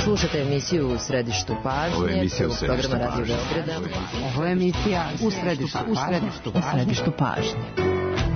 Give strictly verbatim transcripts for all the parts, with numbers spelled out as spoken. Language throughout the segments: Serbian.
Slušate emisiju U središtu pažnje. Ovo je emisija U središtu pažnje. Ovo je emisija U središtu pažnje. U središtu pažnje.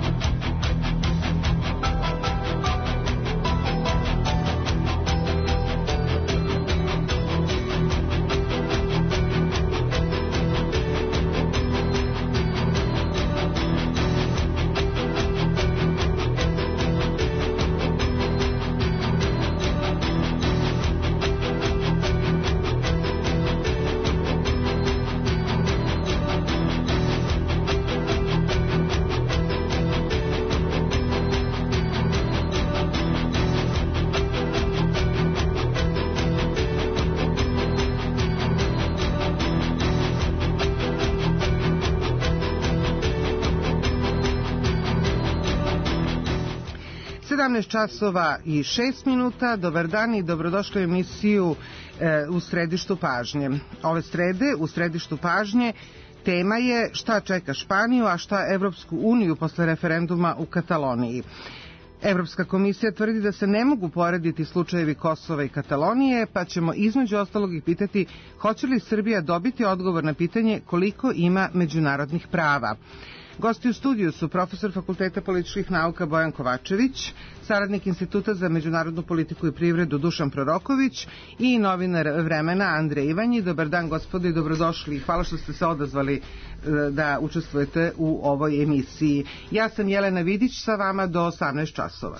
sedamnaest časova i šest minuta. Dobar dan i dobrodošli u emisiju e, U središtu pažnje. Ove srede u središtu pažnje tema je šta čeka Španiju, a šta Evropsku uniju posle referenduma u Kataloniji. Evropska komisija tvrdi da se ne mogu porediti slučajevi Kosova i Katalonije, pa ćemo između ostalog ih pitati hoće li Srbija dobiti odgovor na pitanje koliko ima međunarodnih prava. Gosti u studiju su profesor Fakulteta političkih nauka Bojan Kovačević, saradnik Instituta za međunarodnu politiku i privredu Dušan Proroković i novinar Vremena Andrej Ivanji. Dobar dan, gospodo, i dobrodošli. Hvala što ste se odazvali da učestvujete u ovoj emisiji. Ja sam Jelena Vidić, sa vama do osamnaest časova.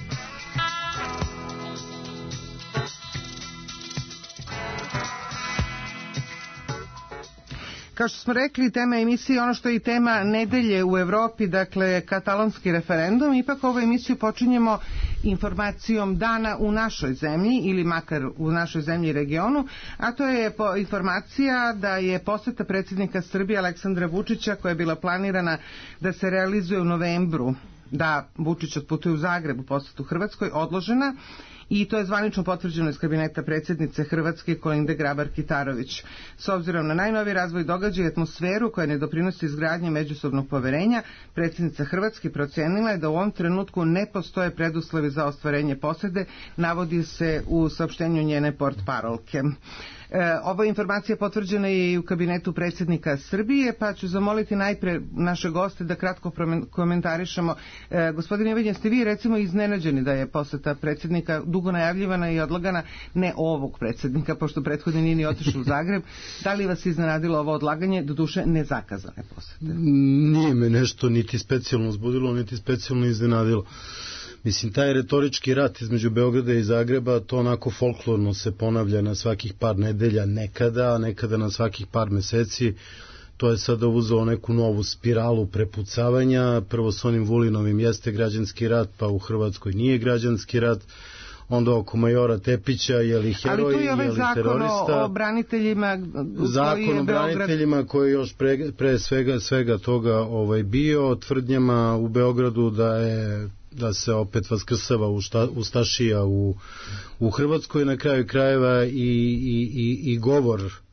Kao što smo rekli, tema emisije ono što je i tema nedelje u Evropi, dakle katalonski referendum. Ipak ovu emisiju počinjemo informacijom dana u našoj zemlji ili makar u našoj zemlji i regionu, a to je informacija da je poseta predsjednika Srbije Aleksandra Vučića, koja je bila planirana da se realizuje u novembru, da Vučić otputuje u Zagreb u posetu Hrvatskoj, odložena. I to je zvanično potvrđeno iz kabineta predsjednice Hrvatske Kolinde Grabar-Kitarović. S obzirom na najnoviji razvoj događaja i atmosferu koja ne doprinosi izgradnji međusobnog poverenja, predsjednica Hrvatske procenila je da u ovom trenutku ne postoje preduslovi za ostvarenje posete, navodi se u saopštenju njene portparolke. E, ova informacija potvrđena je i u kabinetu predsjednika Srbije, pa ću zamoliti najpre naše goste da kratko komentarišemo. E, gospodin Ivanji, ste vi recimo iznenađeni da je poseta predsjednika dugo najavljivana i odlagana, ne ovog predsjednika, pošto prethodni nije ni otišao u Zagreb. Da li vas iznenadilo ovo odlaganje, doduše nezakazane posete? Nije me nešto niti specijalno uzbudilo, niti specijalno iznenadilo. Mislim, taj retorički rat između Beograda i Zagreba, to onako folklorno se ponavlja na svakih par nedelja nekada, a nekada na svakih par meseci. To je sada uzelo neku novu spiralu prepucavanja. Prvo s onim Vulinovim jeste građanski rat, pa u Hrvatskoj nije građanski rat. Onda oko majora Tepića, je li heroj, ali tu je ovaj je li zakon terorista. O braniteljima, zakon o braniteljima koji je još pre, pre svega, svega toga ovaj, bio, tvrdnjama u Beogradu da je da se opet vaskrsava usta, Ustašija u, u Hrvatskoj, na kraju krajeva i, i, i, i govor e,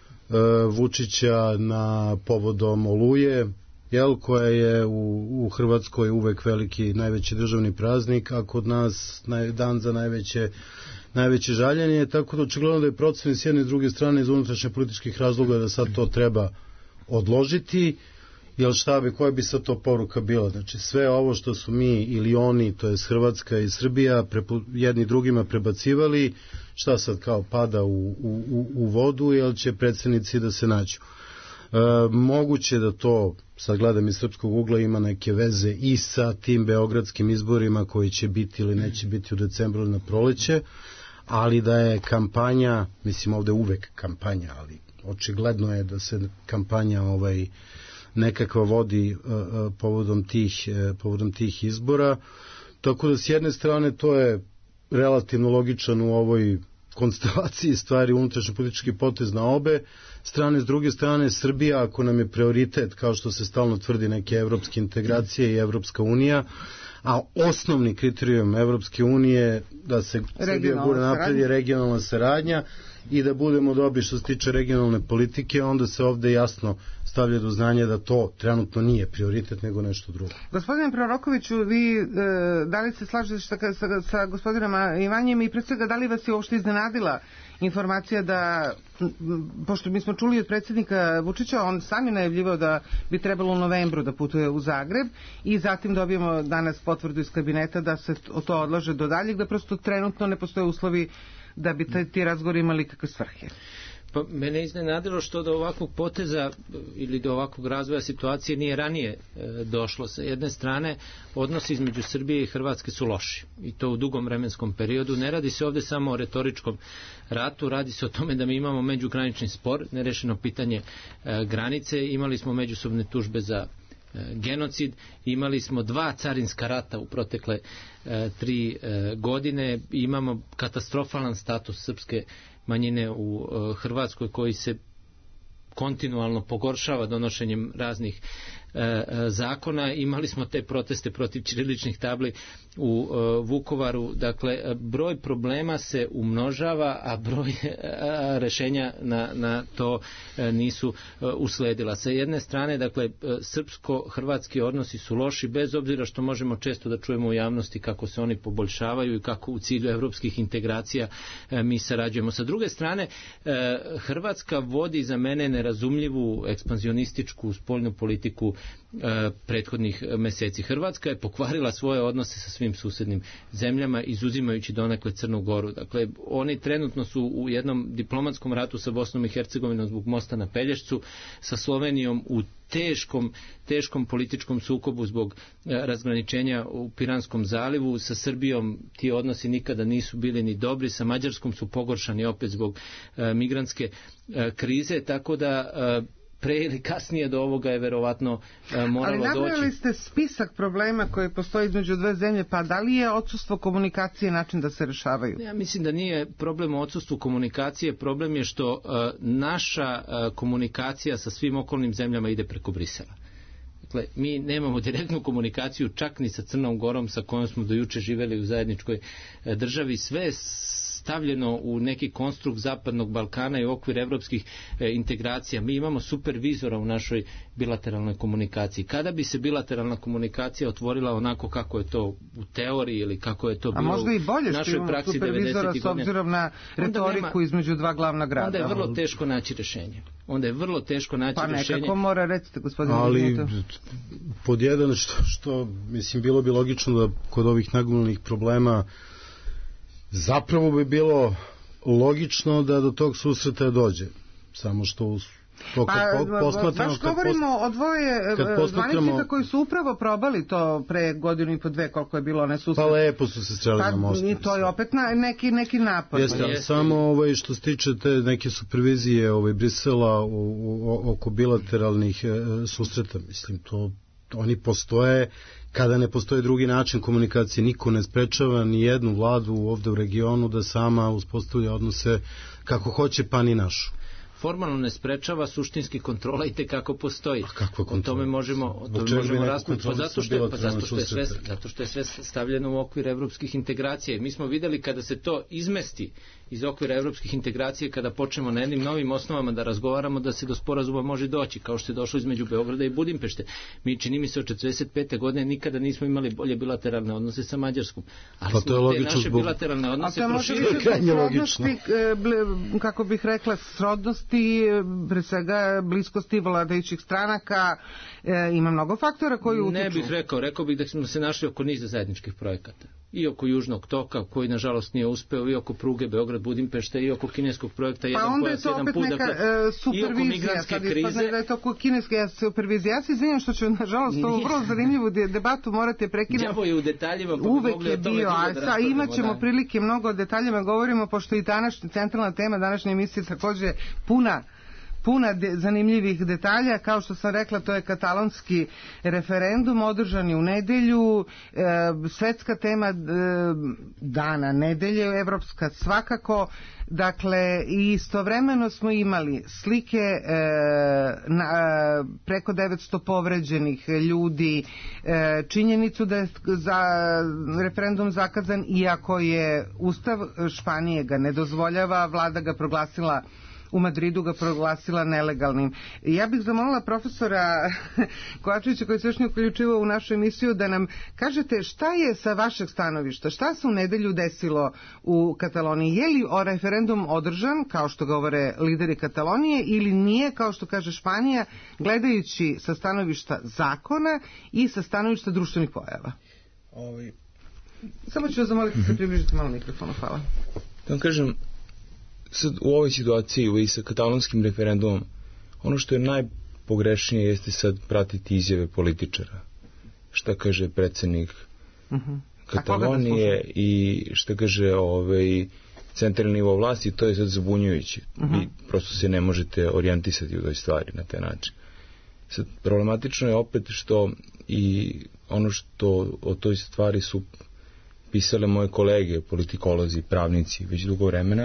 Vučića na povodom Oluje, jel, koja je u, u Hrvatskoj uvek veliki, najveći državni praznik, a kod nas naj, dan za najveće, najveće žaljenje, tako da očigledno da je procen s jedne i druge strane iz unutrašnje političkih razloga da sad to treba odložiti. Jel šta bi, koja bi sad to poruka bila? Znači sve ovo što su mi ili oni, to je Hrvatska i Srbija, prepu, jedni drugima prebacivali, šta sad kao pada u, u, u vodu, jel će predsjednici da se nađu? E, moguće da to, sad gledam iz srpskog ugla, ima neke veze i sa tim beogradskim izborima koji će biti ili neće biti u decembru na proleće, ali da je kampanja, mislim ovde uvek kampanja, ali očigledno je da se kampanja ovaj nekakva vodi uh, uh, povodom tih uh, povodom tih izbora, tako da s jedne strane to je relativno logičan u ovoj konstelaciji stvari unutrašnji politički potez na obe strane. S druge strane, Srbija, ako nam je prioritet, kao što se stalno tvrdi, neke evropske integracije i Evropska unija, a osnovni kriterijum Evropske unije da se Srbija gura napred je regionalna saradnja, i da budemo dobri što se tiče regionalne politike, onda se ovde jasno stavlja do znanja da to trenutno nije prioritet nego nešto drugo. Gospodine Prorokoviću, vi e, da li se slažete sa, sa, sa gospodinom Ivanjem i pre svega da li vas je uopšte iznenadila informacija da, pošto mi smo čuli od predsjednika Vučića, on sam je najavljivao da bi trebalo u novembru da putuje u Zagreb i zatim dobijemo danas potvrdu iz kabineta da se to odlaže do daljeg, da prosto trenutno ne postoje uslovi da bi ti razgovori imali kakve svrhe. Pa mene je iznenadilo što do ovakvog poteza ili do ovakvog razvoja situacije nije ranije e, došlo. Sa jedne strane, odnosi između Srbije i Hrvatske su loši i to u dugom vremenskom periodu. Ne radi se ovde samo o retoričkom ratu, radi se o tome da mi imamo međugranični spor, nerešeno pitanje e, granice, imali smo međusobne tužbe za genocid, imali smo dva carinska rata u protekle e, tri e, godine, imamo katastrofalan status srpske manjine u e, Hrvatskoj koji se kontinualno pogoršava donošenjem raznih e, zakona. Imali smo te proteste protiv ćiriličnih tabli u e, Vukovaru. Dakle, broj problema se umnožava, a broj a, rešenja na, na to e, nisu e, usledila. Sa jedne strane, dakle, srpsko-hrvatski odnosi su loši, bez obzira što možemo često da čujemo u javnosti kako se oni poboljšavaju i kako u cilju evropskih integracija e, mi sarađujemo. Sa druge strane, e, Hrvatska vodi za mene nerazumljivu ekspanzionističku spoljnu politiku e, prethodnih meseci. Hrvatska je pokvarila svoje odnose sa svim susednim zemljama, izuzimajući donekle Crnu Goru. Dakle, oni trenutno su u jednom diplomatskom ratu sa Bosnom i Hercegovinom zbog mosta na Pelješcu, sa Slovenijom u teškom, teškom političkom sukobu zbog e, razgraničenja u Piranskom zalivu, sa Srbijom ti odnosi nikada nisu bili ni dobri, sa Mađarskom su pogoršani opet zbog e, migrantske e, krize, tako da e, pre ili kasnije do ovoga je verovatno e, moralo doći. Ali nabrojali ste spisak problema koji postoji između dve zemlje, pa da li je odsustvo komunikacije način da se rešavaju? Ja mislim da nije problem u odsustvu komunikacije, problem je što e, naša e, komunikacija sa svim okolnim zemljama ide preko Brisela. Dakle, mi nemamo direktnu komunikaciju čak ni sa Crnom Gorom sa kojom smo do juče živeli u zajedničkoj e, državi. Sve je stavljeno u neki konstrukt Zapadnog Balkana i u okvir evropskih e, integracija. Mi imamo supervizora u našoj bilateralnoj komunikaciji. Kada bi se bilateralna komunikacija otvorila onako kako je to u teoriji ili kako je to bilo u našoj praksi devedesetih godina, s obzirom na retoriku nema, između dva glavna grada. Onda je vrlo teško naći rešenje. Onda je vrlo teško naći pa rešenje. Pa nekako mora, recite gospodine. Ali pod jedan što, što mislim bilo bi logično da kod ovih nagomilanih problema zapravo bi bilo logično da do tog susreta dođe. Samo što to kad pa, posmatramo... Baš govorimo pos... o dvoje zvaničnika koji su upravo probali to pre godinu i po dve koliko je bilo one susrete. Pa lepo su se streli pa, na mostu. I to je opet na, neki, neki napad. Jeste, ali samo ovaj, što se tiče te neke supervizije ovaj, Brisela u, u, oko bilateralnih e, susreta, mislim, to oni postoje kada ne postoji drugi način komunikacije. Niko ne sprečava ni jednu vladu ovde u regionu da sama uspostavlja odnose kako hoće, pa ni našu. Formalno ne sprečava, suštinski kontrola i te kako postoji. A kakva kontrola? O tome možemo, o tome možemo raspraviti. Pa zato što je, pa zato što je sve, zato što je sve stavljeno u okvir evropskih integracija. Mi smo videli kada se to izmesti iz okvira evropskih integracija, kada počnemo na jednim novim osnovama da razgovaramo, da se do sporazuma može doći, kao što je došlo između Beograda i Budimpešte. Mi, čini mi se, od četrdeset pete godine nikada nismo imali bolje bilateralne odnose sa Mađarskom. Ali pa smo te naše zbog... bilateralne odnose proširili. Krajnje logično. Kako bih rekla, srodnosti, pre svega bliskosti vladajućih stranaka, e, ima mnogo faktora koji utiču. Ne bih rekao, rekao bih da smo se našli oko niza zajedničkih projekata. I oko Južnog toka, koji nažalost nije uspeo, i oko pruge Beograd-Budimpešta, i oko kineskog projekta jedan pa pojas, jedan put, neka, dakle, uh, i oko migrantske krize. Da je to oko kineske supervizije. Ja se izvinjam što ću, nažalost, ovu vrlo zanimljivu debatu morate prekinuti. Đavo je u detaljima, pa uvek mogli je o tome bio, a da sa imat ćemo da. prilike mnogo o detaljima govorimo, pošto i današnja centralna tema današnje emisije takođe puna puna de, zanimljivih detalja. Kao što sam rekla, to je katalonski referendum, održan je u nedelju, e, svetska tema e, dana nedelje, evropska svakako. Dakle, istovremeno smo imali slike e, na, preko devetsto povređenih ljudi, e, činjenicu da je za referendum zakazan, iako je Ustav Španije ga ne dozvoljava, vlada ga proglasila u Madridu ga proglasila nelegalnim. Ja bih zamolila profesora Kovačevića, koji se još nije uključivao u našu emisiju, da nam kažete šta je sa vašeg stanovišta, šta se u nedelju desilo u Kataloniji. Je li o referendum održan, kao što govore lideri Katalonije, ili nije, kao što kaže Španija, gledajući sa stanovišta zakona i sa stanovišta društvenih pojava? Ovi... Samo ću vas zamoliti da se približite malo mikrofonu. Hvala. Da vam kažem, sad u ovoj situaciji i sa katalonskim referendumom, ono što je najpogrešnije jeste sad pratiti izjave političara. Šta kaže predsjednik uh-huh. Katalonije da i šta kaže ovaj, centralni nivo vlasti, to je sad zabunjujuće. Uh-huh. Vi prosto se ne možete orijentisati u toj stvari na taj način. Sad, problematično je opet što i ono što o toj stvari su pisale moje kolege, politikolozi, pravnici, već dugo vremena,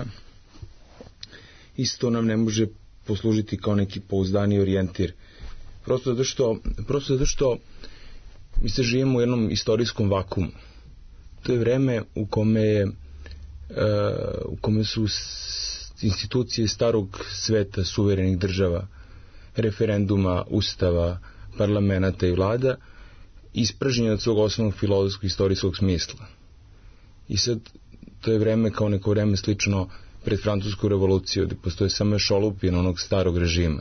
isto nam ne može poslužiti kao neki pouzdani orijentir. Prosto zato što, prosto zato što mi se živimo u jednom istorijskom vakumu. To je vreme u kome, uh, u kome su institucije starog sveta, suverenih država, referenduma, ustava, parlamenta i vlada ispražnjene od svog osnovnog filozofskog istorijskog smisla. I sad to je vreme kao neko vreme slično pred Francusku revoluciju, gdje postoje samo šolupine onog starog režima.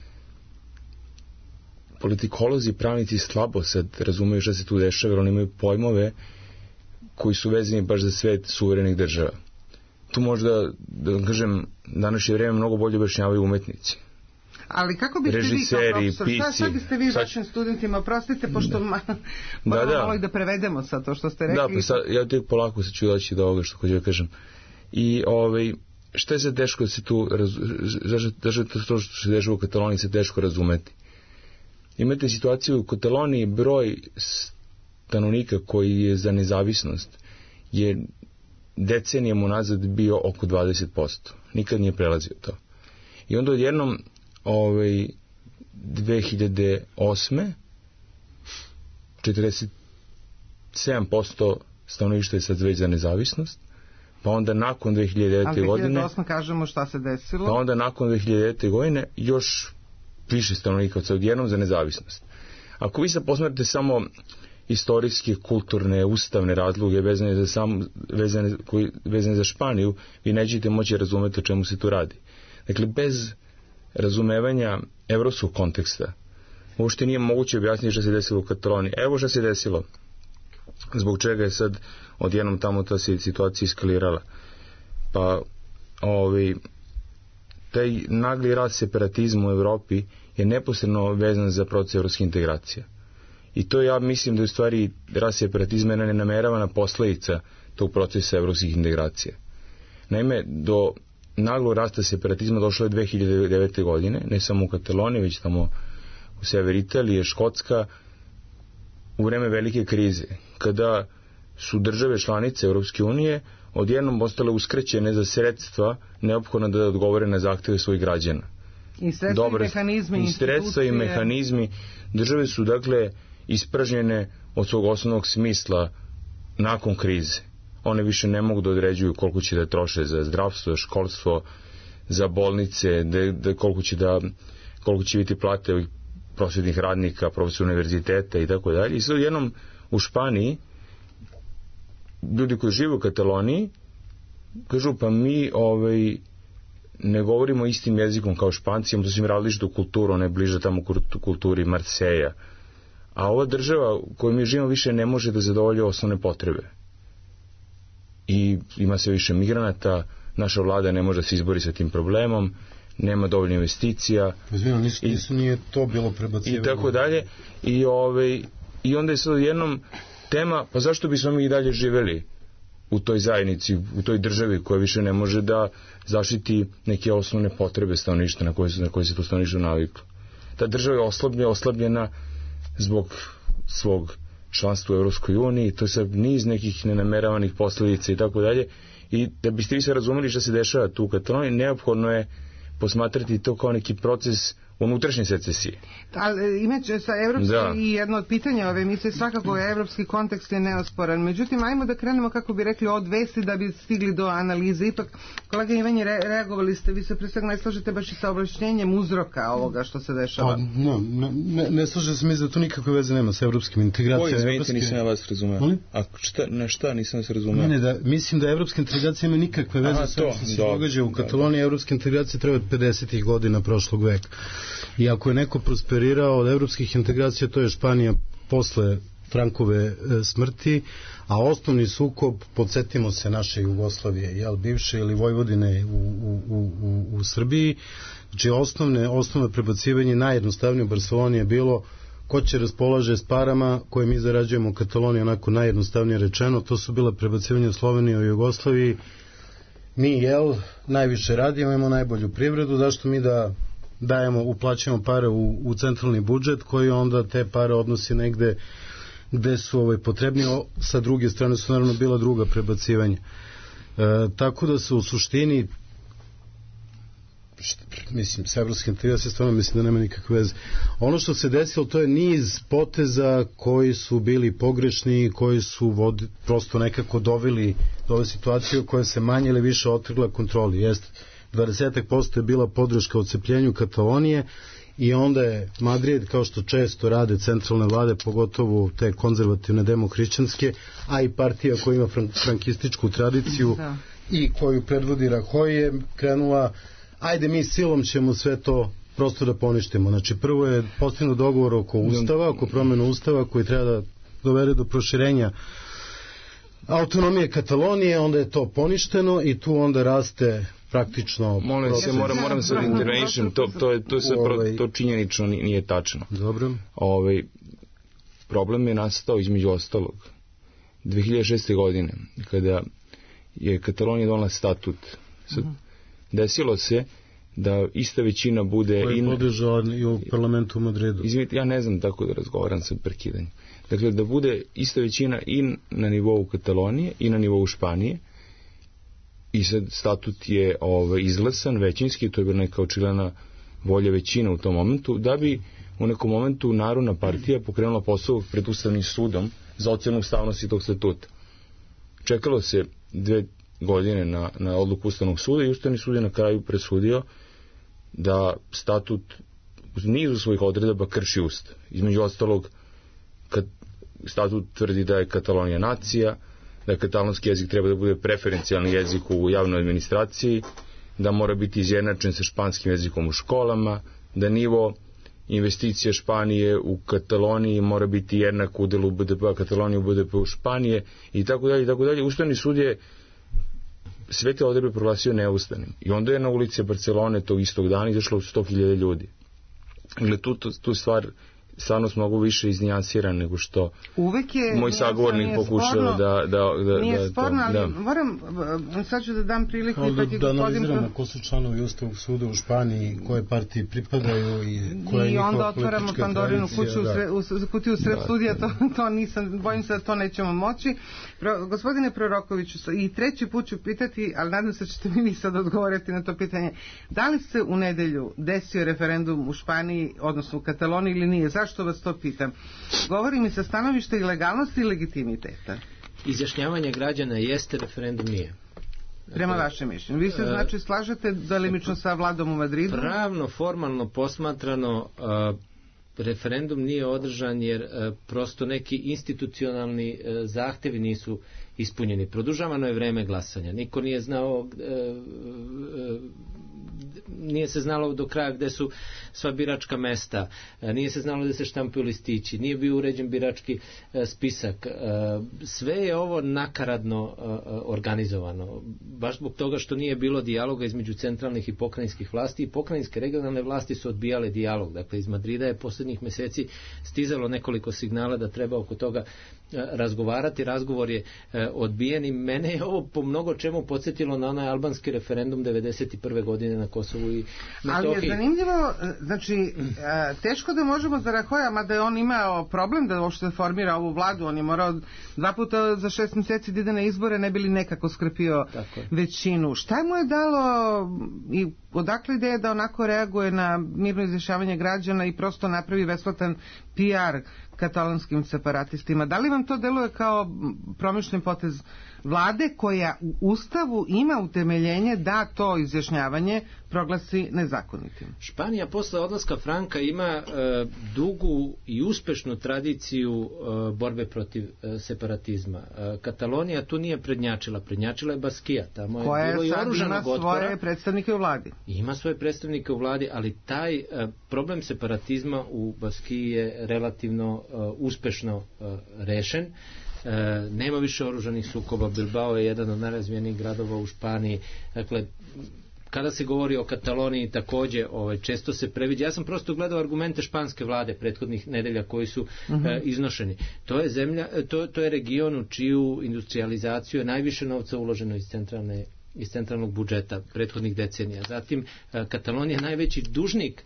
Politikolozi, pravnici slabo sad razumeju šta se tu dešava, jer oni imaju pojmove koji su vezani baš za svet suverenih država. Tu možda, da kažem, današnje vreme mnogo bolje objašnjavaju umetnici. Ali kako biste režiseri, vi kao profesor, pici, šta, šta biste vi vašim studentima, prostite, pošto da. ma, moramo da, da. malo i da prevedemo sad to što ste rekli. Da, pa sad, ja tek polako se ću doći do ovoga što hoću da kažem. I ovaj, šta je sad teško da se tu, zašto to što se dešava u Kataloniji se teško razumeti. Imate situaciju u Kataloniji, broj stanovnika koji je za nezavisnost je decenijama unazad bio oko dvadeset posto. Nikad nije prelazio to. I onda odjednom ovaj, dve hiljade osme četrdeset sedam posto stanovništva je sad već za nezavisnost, pa onda nakon dve hiljade devete godine... A dve hiljade osme kažemo šta se desilo? Pa onda nakon dve hiljade devete godine još više stanovnika od odjednom za nezavisnost. Ako vi sad posmerite samo istorijske, kulturne, ustavne razloge vezane za, sam, vezane, koji, vezane za Španiju, vi nećete moći razumeti o čemu se tu radi. Dakle, bez razumevanja evropskog konteksta uopšte nije moguće objasniti šta se desilo u Kataloniji. Evo šta se desilo. Zbog čega je sad odjednom tamo ta situacija eskalirala. Pa ovi, taj nagli rast separatizma u Evropi je neposredno vezan za proces evropske integracije. I to ja mislim da je u stvari rast separatizma je nenameravana posledica tog procesa evropskih integracija. Naime, do naglo rasta separatizma došlo je dve hiljade devete godine, ne samo u Kataloniji, već tamo u sever Italije, Škotska, u vreme velike krize, kada su države članice Europske unije odjednom ostale uskraćene za sredstva neophodno da odgovore na zahteve svojih građana. I sredstva Dobre, i mehanizmi, i sredstva i mehanizmi. Države su dakle ispražnjene od svog osnovnog smisla nakon krize. One više ne mogu da određuju koliko će da troše za zdravstvo, školstvo, za bolnice, da, da koliko će da koliko će biti plate ovih prosvjetnih radnika, profesora univerziteta i tako dalje. I sad jednom u Španiji ljudi koji žive u Kataloniji kažu pa mi ovaj, ne govorimo istim jezikom kao Španci, imamo sasvim različitu kulturu, ona je bliža tamo kulturi Marseja. A ova država u kojoj mi živimo više ne može da zadovolji osnovne potrebe. I ima sve više migranata, naša vlada ne može da se izbori sa tim problemom, nema dovoljno investicija. Izvino, nisu, nisu, nije to bilo prebacivanje. I tako dalje. I, ovaj, i onda je sad jednom tema, pa zašto bismo mi i dalje živeli u toj zajednici, u toj državi koja više ne može da zaštiti neke osnovne potrebe stanovništva na koje, na koje se to stanovništvo naviklo. Ta država je oslabljena, oslabljena zbog svog članstva u Evropskoj uniji, to je sad niz nekih nenameravanih posledica i tako dalje. I da biste vi se razumeli što se dešava tu u Kataloniji, neophodno je posmatrati to kao neki proces unutrašnje secesije. Ali imaće sa evropski da. I jedno od pitanja ove emisije svakako je evropski kontekst je neosporan. Međutim, ajmo da krenemo, kako bi rekli, od vesti da bi stigli do analize. Ipak, kolega Ivan je re, reagovali ste, vi se pre svega ne slažete baš i sa objašnjenjem uzroka ovoga što se dešava. A, no, ne, ne slažem se mi da to nikakve veze nema sa evropskim integracijama. Koji, izvinite, evropske... nisam ja vas razumeo. A šta, na šta nisam vas razumeo? Ne, da, mislim da evropske integracije ima nikakve veze Aha, sa što se događa u Kataloniji. Evropske integracije treba od pedesetih godina prošlog veka. I ako je neko prosperirao od evropskih integracija, to je Španija posle Frankove e, smrti, a osnovni sukob, podsjetimo se naše Jugoslavije, jel, bivše ili Vojvodine u, u, u, u Srbiji, znači osnovne, osnovno prebacivanje najjednostavnije u Barceloni je bilo ko će raspolaže s parama koje mi zarađujemo u Kataloniji, onako najjednostavnije rečeno, to su bila prebacivanje u Sloveniji i Jugoslaviji. Mi, jel, najviše radimo, imamo najbolju privredu, zašto mi da dajemo, uplaćujemo pare u, u centralni budžet koji onda te pare odnosi negde gde su ovaj, potrebni, sa druge strane su naravno bila druga prebacivanja. E, tako da se u suštini šta, mislim, s evropskim integracijama stvarno mislim da nema nikakve veze. Ono što se desilo, to je niz poteza koji su bili pogrešni, koji su vod, prosto nekako doveli do ove situacije koja se manje ili više otrgla kontroli. Jeste, dvadeset posto je bila podrška odcepljenju Katalonije i onda je Madrid, kao što često rade centralne vlade, pogotovo te konzervativne demohrišćanske, a i partija koja ima frankističku tradiciju da. I koju predvodi Rajoy, je krenula, ajde mi silom ćemo sve to prosto da poništimo. Znači prvo je postignut dogovor oko ustava, oko promjena ustava koji treba da dovede do proširenja autonomije Katalonije, onda je to poništeno i tu onda raste praktično... Molim se, moram, moram se intervenišem, to, to, je, to, se, ovaj, to činjenično nije tačno. Dobro. Ovaj, problem je nastao između ostalog dve hiljade šeste. godine, kada je Katalonija donala statut. Sad, desilo se da ista većina bude... Koji je podržao i u parlamentu u Madridu. Izvinite, ja ne znam tako da razgovaram sa prekidanjem. Dakle, da bude ista većina i na nivou Katalonije i na nivou Španije. I sad statut je ovaj, izglasan većinski, to je bila neka očigledna volja većina u tom momentu, da bi u nekom momentu Narodna partija pokrenula posao pred Ustavnim sudom za ocenu ustavnosti tog statuta. Čekalo se dve godine na, na odluku Ustavnog suda i Ustavni sud je na kraju presudio da statut uz nizu svojih odredaba krši Ustav. Između ostalog, kad statut tvrdi da je Katalonija nacija, da katalonski jezik treba da bude preferencijalni jezik u javnoj administraciji, da mora biti izjednačen sa španskim jezikom u školama, da nivo investicija Španije u Kataloniji mora biti jednak u udelu B D P-a Katalonije u B D P-u Španije i tako dalje i tako dalje. Ustavni sud je sve te odredbe proglasio neustavnim. I onda je na ulici Barcelone tog istog dana izašlo sto hiljada ljudi. Dakle, tu, tu, tu stvar stvarno smo mnogo više iznijansiran nego što uvek je, moj sagovornik pokušava da, da, da... Nije da, sporno, ali da. moram, sad ću da dam priliku... Da, da, da analiziramo ko su članovi Ustavnog suda u Španiji, koje partije pripadaju i koja je I njihova onda otvaramo Pandorinu kuću da. u, u, kutiju sred da, studija, to, to nisam, bojim se da to nećemo moći. Pro, gospodine Prorokoviću, i treći put ću pitati, ali nadam se da ćete mi sad odgovoriti na to pitanje. Da li se u nedelju desio referendum u Španiji, odnosno u Kataloniji ili nije? Zašto vas to pitam? Govori mi sa stanovišta i legalnosti i legitimiteta. Izjašnjavanje građana jeste, referendum nije. Prema vašem mišljenju. Vi se znači slažete delimično sa vladom u Madridu? Pravno, formalno posmatrano, referendum nije održan jer prosto neki institucionalni zahtevi nisu ispunjeni. Produžavano je vreme glasanja. Niko nije znao, nije se znalo do kraja gde su sva biračka mesta, nije se znalo gde se štampaju listići, nije bio uređen birački spisak. Sve je ovo nakaradno organizovano. Baš zbog toga što nije bilo dijaloga između centralnih i pokrajinskih vlasti i pokrajinske regionalne vlasti su odbijale dijalog. Dakle, iz Madrida je posljednjih meseci stizalo nekoliko signala da treba oko toga razgovarati, razgovor je odbijen i mene je ovo po mnogo čemu podsjetilo na onaj albanski referendum devedeset prve godine na Kosovu i Metohiji. Ali je zanimljivo, znači teško da možemo za Rahoja, mada je on imao problem da uopšte formira ovu vladu, on je morao dva puta za šest mjeseci da ide na izbore, ne bi li nekako skrpio većinu. Šta mu je dalo i odakle ideja da onako reaguje na mirno izjašnjavanje građana i prosto napravi besplatan P R katalonskim separatistima? Da li vam to deluje kao promišljen potez vlade koja u Ustavu ima utemeljenje da to izjašnjavanje proglasi nezakonitim? Španija posle odlaska Franka ima e, dugu i uspešnu tradiciju e, borbe protiv e, separatizma. E, Katalonija tu nije prednjačila, prednjačila je Baskija. Tamo je koja bilo i oružanog otpora. Koja ima svoje predstavnike u vladi. Ima svoje predstavnike u vladi, ali taj e, problem separatizma u Baskiji je relativno e, uspešno e, rešen. E, nema više oružanih sukoba. Bilbao je jedan od najrazvijenijih gradova u Španiji. Dakle, kada se govori o Kataloniji takođe ovaj, često se previđa. Ja sam prosto gledao argumente španske vlade prethodnih nedelja koji su uh-huh. e, iznošeni. To je zemlja, to, to je region u čiju industrializaciju je najviše novca uloženo iz centralne iz centralnog budžeta prethodnih decenija. Zatim Katalonija je najveći dužnik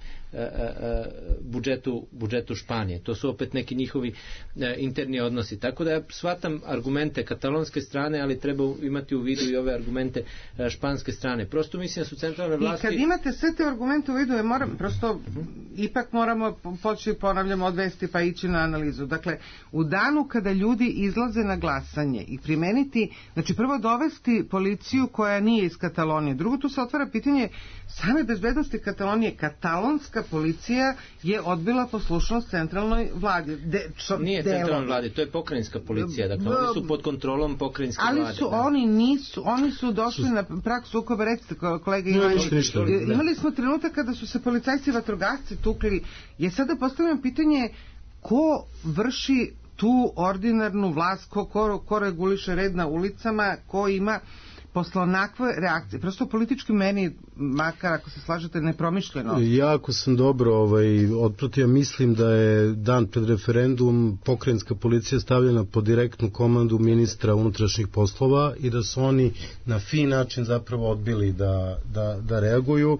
budžetu, budžetu Španije. To su opet neki njihovi interni odnosi. Tako da ja shvatam argumente katalonske strane, ali treba imati u vidu i ove argumente španske strane. Prosto mislim da su centralne vlasti... I kad imate sve te argumente u vidu, je moram, prosto uh-huh. ipak moramo početi, ponavljamo, odvesti pa ići na analizu. Dakle, u danu kada ljudi izlaze na glasanje i primeniti, znači prvo dovesti policiju koja nije iz Katalonije. Drugo, tu se otvara pitanje same bezbednosti Katalonije. Katalonska policija je odbila poslušnost centralnoj vladi. De, čo, nije delom. centralnoj vladi, to je pokrajinska policija. Dakle, oni su pod kontrolom pokrajinske ali vlade. Ali su da. oni nisu, oni su došli su... na prak sukoba, recite kolega Ivanić. Imali smo trenutak kada su se policajci vatrogasci tukli. Je sada postavljam pitanje ko vrši tu ordinarnu vlast, ko, ko, ko reguliše red na ulicama, ko ima posle onakve reakcije. Prosto politički meni, makar ako se slažete, nepromišljeno. Jako sam dobro ovaj, otpratio, mislim da je dan pred referendum pokrajinska policija stavljena pod direktnu komandu ministra unutrašnjih poslova i da su oni na fin način zapravo odbili da, da, da reaguju.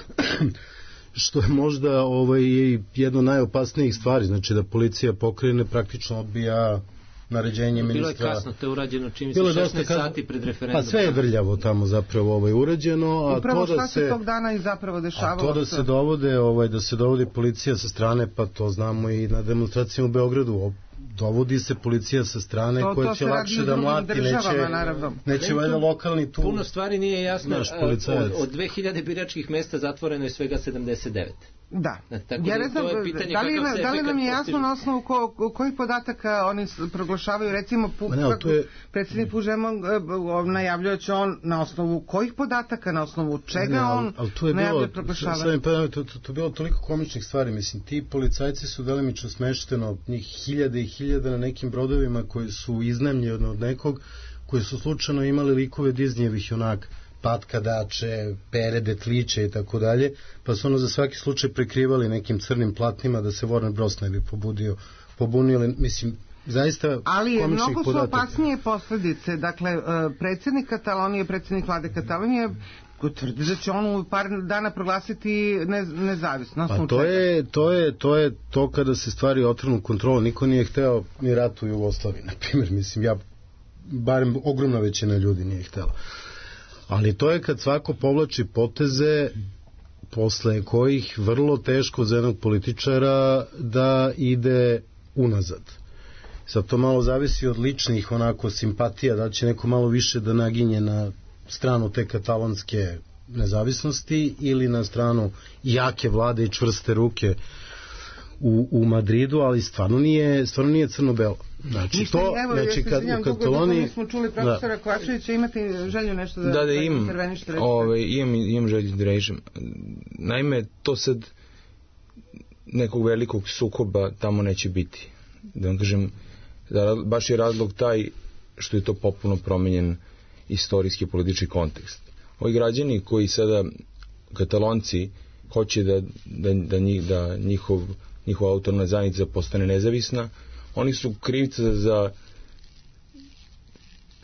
Što je možda ovaj, jedno najopasnijih stvari, znači da policija pokrajine praktično odbija naređenje ministra. Bilo je kasno, to je urađeno čim se šesnaest sati pred referendum. Pa sve je vrljavo tamo zapravo ovaj urađeno, a upravo to da se tog dana i zapravo dešavalo. A to da se dovode, ovaj da se dovodi policija sa strane, pa to znamo i na demonstracijama u Beogradu. Dovodi se policija sa strane to, koja to će lakše da mlati, neće, neće valjda lokalni tu. Puno stvari nije jasno. Od, od dve hiljade biračkih mesta zatvoreno je svega sedamdeset devet. Da. Tako ja ne znam, da li, da li nam je jasno na osnovu ko, kojih podataka oni proglašavaju, recimo pu, ne, kako je... predsjednik Puigdemont najavljuje će on na osnovu kojih podataka, na osnovu čega ne, on ali, ali najavljuje proglašavanje. To, to, to, to bilo toliko komičnih stvari, mislim, ti policajci su delimično smešteno, njih hiljade i hiljade na nekim brodovima koji su iznajmljeni od nekog, koji su slučajno imali likove Disneyevih onak Patka Dače, Pere Detliće i tako dalje, pa su ono za svaki slučaj prekrivali nekim crnim platnima da se Warner Bros. Ne bi pobudio, pobunili, mislim, zaista ali je mnogo su podataka. Opasnije posljedice, dakle, predsjednik Katalonije, predsjednik vlade Katalonije tvrdi da će on u par dana proglasiti ne, nezavisnost. Pa to je, to je to je to kada se stvari otrnu kontrolu, niko nije hteo ni rat u Jugoslaviji, na primjer, mislim, ja, barem ogromna većina ljudi nije htela. Ali to je kad svako povlači poteze posle kojih vrlo teško za jednog političara da ide unazad. Sad to malo zavisi od ličnih onako simpatija, da će neko malo više da naginje na stranu te katalonske nezavisnosti ili na stranu jake vlade i čvrste ruke u, u Madridu, ali stvarno nije, stvarno nije crno-belo. Znači, Ništa, to, evo, znači, kad u Kataloniji... Mi smo čuli profesora Kovačevića, imate želju nešto da... Da, da, imam, ove, imam, imam želju da rešim. Naime, to sad nekog velikog sukoba tamo neće biti. Da vam kažem, da, baš je razlog taj što je to potpuno promenjen istorijski politički kontekst. Ovi građani koji sada, Katalonci, hoće da, da, da, njih, da njihov, njihova autonomna zajednica postane nezavisna, oni su krivca za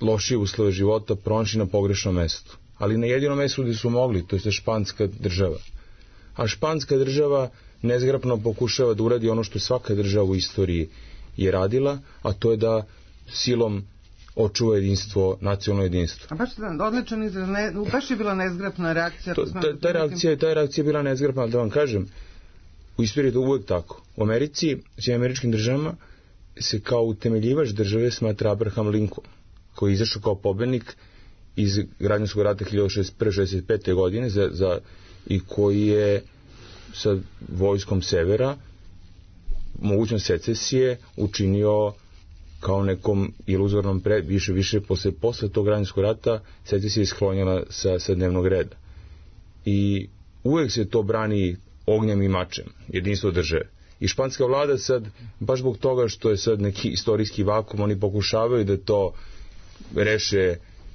lošije uslove života pronašli na pogrešnom mestu. Ali na jedinom mestu gde su mogli, to je španska država. A španska država nezgrapno pokušava da uradi ono što svaka država u istoriji je radila, a to je da silom očuva jedinstvo, nacionalno jedinstvo. A baš odličan izraz, ne, baš je bila nezgrapna reakcija. To, ta, ta, reakcija, ta reakcija je bila nezgrapna, da vam kažem, u istoriji je to uvek tako. U Americi, u američkim državama, se kao utemeljivač države smatra Abraham Lincoln, koji je izašao kao pobednik iz građanskog rata hiljadu šezdeset prve šezdeset pete. godine za, za, i koji je sa vojskom severa mogućnost secesije učinio kao nekom iluzornom pre, više, više posle, posle tog građanskog rata secesija je sklonjala sa, sa dnevnog reda. I uvek se to brani ognjem i mačem, jedinstvo države. I španska vlada sad, baš zbog toga što je sad neki istorijski vakum, oni pokušavaju da to reše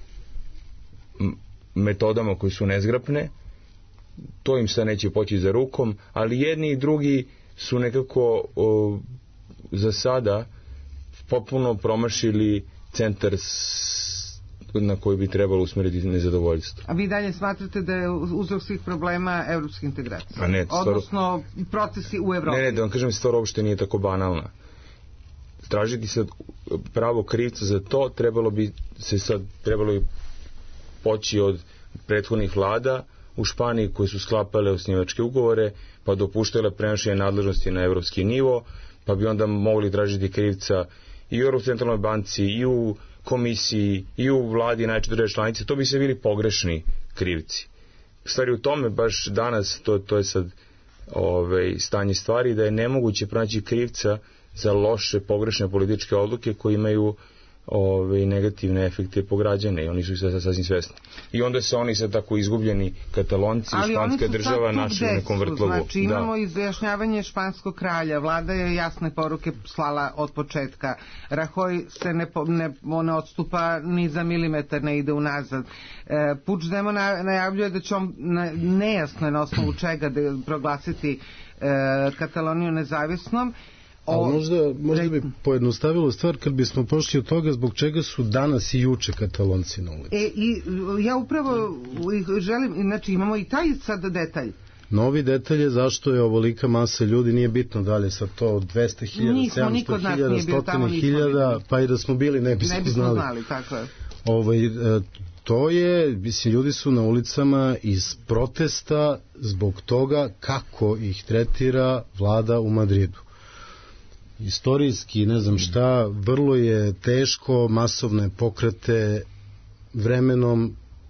metodama koje su nezgrapne, to im sad neće poći za rukom, ali jedni i drugi su nekako o, za sada potpuno promašili centar s, na koji bi trebalo usmeriti nezadovoljstvo. A vi dalje smatrate da je uzrok svih problema evropske integracije? A ne, odnosno stvar... procesi u Evropi? Ne, ne, da vam kažem, stvar uopšte nije tako banalna. Tražiti sad pravo krivca za to, trebalo bi se sad, trebalo bi poći od prethodnih vlada u Španiji koji su sklapale osnivačke ugovore, pa dopuštale prenošenje nadležnosti na evropski nivo, pa bi onda mogli tražiti krivca i u Europskoj centralnoj banci, i u komisiji, i u vladi najveće države članice. To bi se bili pogrešni krivci. Stvari u tome, baš danas, to, to je sad ovaj, stanje stvari, da je nemoguće pronaći krivca za loše, pogrešne političke odluke koje imaju ove, negativne efekte po građane i oni su sad sasvim svesni. I onda se oni sad tako izgubljeni Katalonci i španska država našli u nekom vrtlovu. Znači imamo da. izjašnjavanje španskog kralja, vlada je jasne poruke slala od početka. Rahoj se ne, ne, ne odstupa ni za milimetar, ne ide unazad. E, Puigdemont najavljuje da će on na, nejasno na osnovu čega da proglasiti e, Kataloniju nezavisnom. Ali možda, možda bi pojednostavilo stvar kad bismo pošli od toga zbog čega su danas i juče Katalonci na ulici. E, i ja upravo želim, znači imamo i taj sad detalj. Novi detalj je zašto je ovolika masa ljudi, nije bitno dalje sad to od dvesta hiljada, sedamsto hiljada, sto hiljada, pa i da smo bili ne bismo, ne bismo znali. znali. Tako je. Ovaj, to je, mislim, ljudi su na ulicama iz protesta zbog toga kako ih tretira vlada u Madridu. Istorijski, ne znam šta, vrlo je teško masovne pokrete vremenom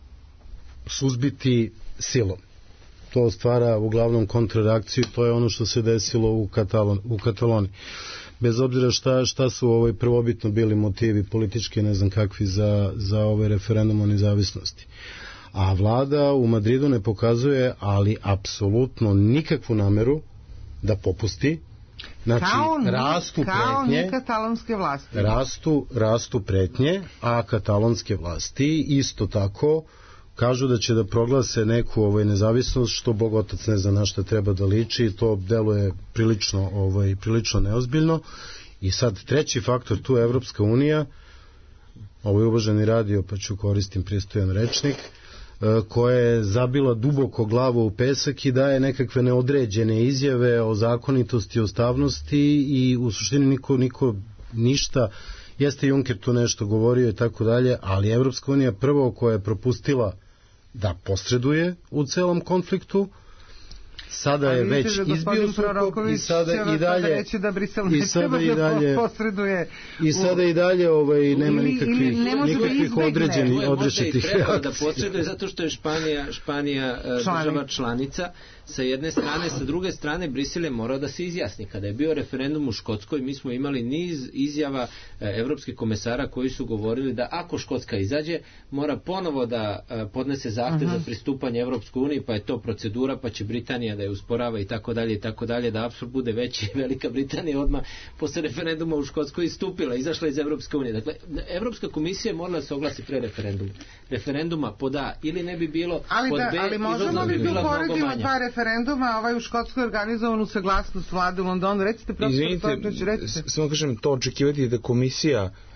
suzbiti silom. To stvara uglavnom kontrareakciju, to je ono što se desilo u, Katalon, u Kataloniji. Bez obzira šta, šta su ovaj prvobitno bili motivi politički, ne znam kakvi za, za ovaj referendum o nezavisnosti. A vlada u Madridu ne pokazuje, ali apsolutno nikakvu nameru da popusti. Znači, kao ni, rastu kao pretnje, ni katalonske vlasti. Rastu, rastu pretnje, a katalonske vlasti isto tako kažu da će da proglase neku ovaj, nezavisnost, što Bog otac ne zna na šta treba da liči, to deluje prilično, ovaj, prilično neozbiljno. I sad treći faktor, tu je Evropska unija, ovaj uvaženi radio, pa ću koristim pristojan rečnik, koja je zabila duboko glavu u pesak i daje nekakve neodređene izjave o zakonitosti, o ustavnosti i u suštini niko, niko ništa, jeste Juncker tu nešto govorio i tako dalje, ali Evropska unija prvo koja je propustila da posreduje u celom konfliktu, sada je već izbio sukob i sada i dalje i sada i dalje posreduje i sada i dalje ovaj nema nikakvih nikakvih određenih određenih reakcija da posreduje zato što je Španija Španija država članica sa jedne strane, sa druge strane Brisel je morao da se izjasni. Kada je bio referendum u Škotskoj, mi smo imali niz izjava evropskih komesara koji su govorili da ako Škotska izađe, mora ponovo da podnese zahtev uh-huh. za pristupanje Evropskoj uniji, pa je to procedura, pa će Britanija da je usporava i tako dalje i tako dalje, da apsurd bude veći. Velika Britanija odmah posle referenduma u Škotskoj istupila, izašla iz Evropske unije. Dakle, Evropska komisija je morala da se oglasi pre referenduma. Referenduma pod A ili ne bi bilo, ali pod da, B ali možemo li da uporedimo dva referenduma, ovaj u Škotskoj organizovanu saglasnost vlade u Londonu. Recite, profesor Točnić, recite. Samo kažem, to očekivati da komisija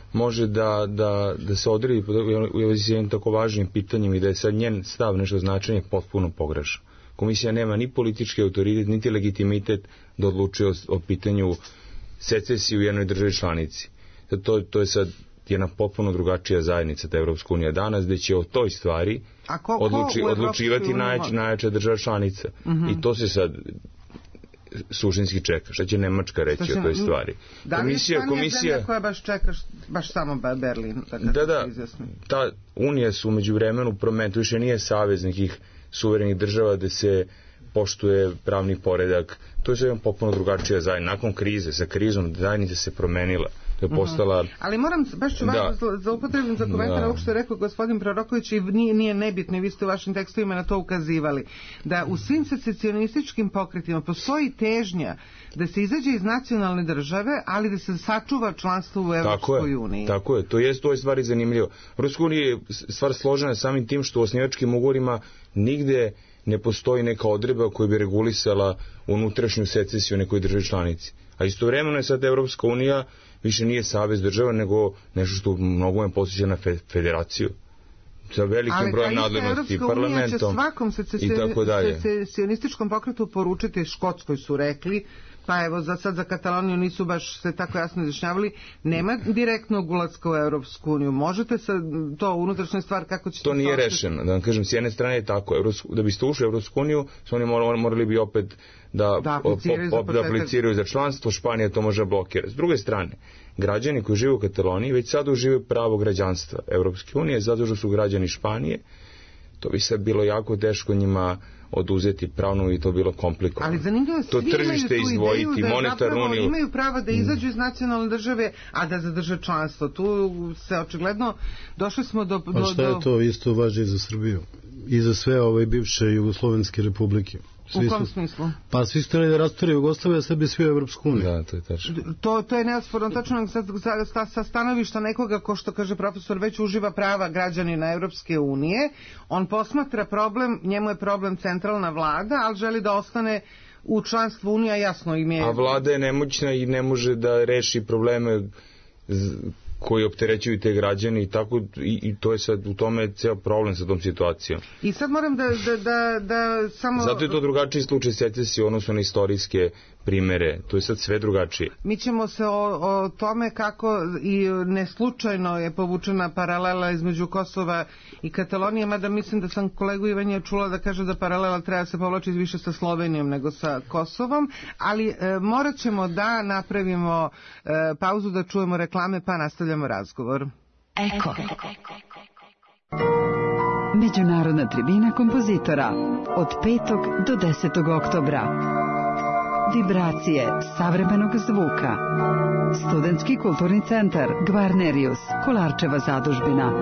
može da, da, da se odredi u vezi s jednim tako važnim pitanjem i da je sad njen stav nešto značenje potpuno pogrešan. Komisija nema ni politički autoritet, niti legitimitet da odlučuje o, o pitanju secesije u jednoj državi članici. To, to je sad jedna potpuno drugačija zajednica, ta Evropska unija danas, gde će o toj stvari ko, odluči, odlučivati najjača, najjača država članica. Uh-huh. I to se sad suštinski čeka. Šta će Nemačka reći će, o toj stvari? Da li komisija, je komisija zemlja koja baš čeka baš samo Berlin? Da, da, ta unija su umeđu vremenu promenila, više nije savez nekih suverenih država gde se poštuje pravni poredak. To je sve potpuno drugačija zajednica. Nakon krize, sa krizom zajednica se promenila. To je postala... Uh-huh. Ali moram, baš ću da. vas za upotrebim za komentar ovog što je rekao gospodin Proroković i nije, nije nebitno i vi ste u vašim tekstovima na to ukazivali. Da u svim secesionističkim pokretima postoji težnja da se izađe iz nacionalne države, ali da se sačuva članstvo u Evropskoj uniji. Tako je, to je, to je stvari zanimljivo. Evropska unija je stvar složena samim tim što u osnivačkim ugovorima nigde ne postoji neka odredba koja bi regulisala unutrašnju secesiju nekoj državi članici. A istovremeno je sad Evropska unija više nije savez država, nego nešto što mnogo me posjeća na federaciju. Sa velikim brojem nadležnosti, parlamentom i tako dalje. Ali secesionističkom pokretu poručiti, Škotskoj su rekli, pa evo za sad za Kataloniju nisu baš se tako jasno izjašnjavali, nema direktnog ulaska u Evropsku uniju. Možete sa to unutrašnja stvar kako ćete... To nije rešeno. Da vam kažem, s jedne strane je tako. Evropsku, da biste ušli u Evropsku uniju, oni morali, morali bi opet da, da, apliciraju, po, po, da apliciraju za članstvo, Španija to može blokirati. S druge strane, građani koji žive u Kataloniji već sad uživaju pravo građanstva Evropske unije, zato što su građani Španije. To bi sad bilo jako teško njima oduzeti pravno i to bilo komplikovano. Ali zanimljivo, to svi tržište imaju tu izdvojiti, ideju da monetarnu uniju. Imaju pravo da izađu iz nacionalne države, a da zadrže članstvo. Tu se očigledno došli smo do... do a šta je to isto važi za Srbiju? I za sve ove bivše jugoslovenske republike. Svi u kom su, smislu? Pa svi su trebali da rasture Jugoslaviju, a Srbi svi u Evropsku uniju. Da, to je tačno. To, to je neosporno tačno sa, sa, sa stanovišta nekoga, ko što kaže profesor, već uživa prava građanina Evropske unije. On posmatra problem, njemu je problem centralna vlada, ali želi da ostane u članstvu unija, jasno im je... A vlada je nemoćna i ne može da reši probleme z... koji opterećuju te građani i tako i, i to je sad u tome ceo problem sa tom situacijom. I sad moram da, da, da, da samo... Zato je to drugačiji slučaj secesije odnosno na istorijske primere. To je sad sve drugačije. Mi ćemo se o, o tome kako i neslučajno je povučena paralela između Kosova i Katalonije, mada mislim da sam kolegu Ivanija čula da kaže da paralela treba se povlačiti više sa Slovenijom nego sa Kosovom, ali e, morat ćemo da napravimo e, pauzu da čujemo reklame pa nastavljamo razgovor. Eko. Međunarodna tribina kompozitora od petog do desetog oktobra. Vibracije savremenog zvuka. Studentski kulturni centar Gvarnerius, Kolarčeva zadužbina.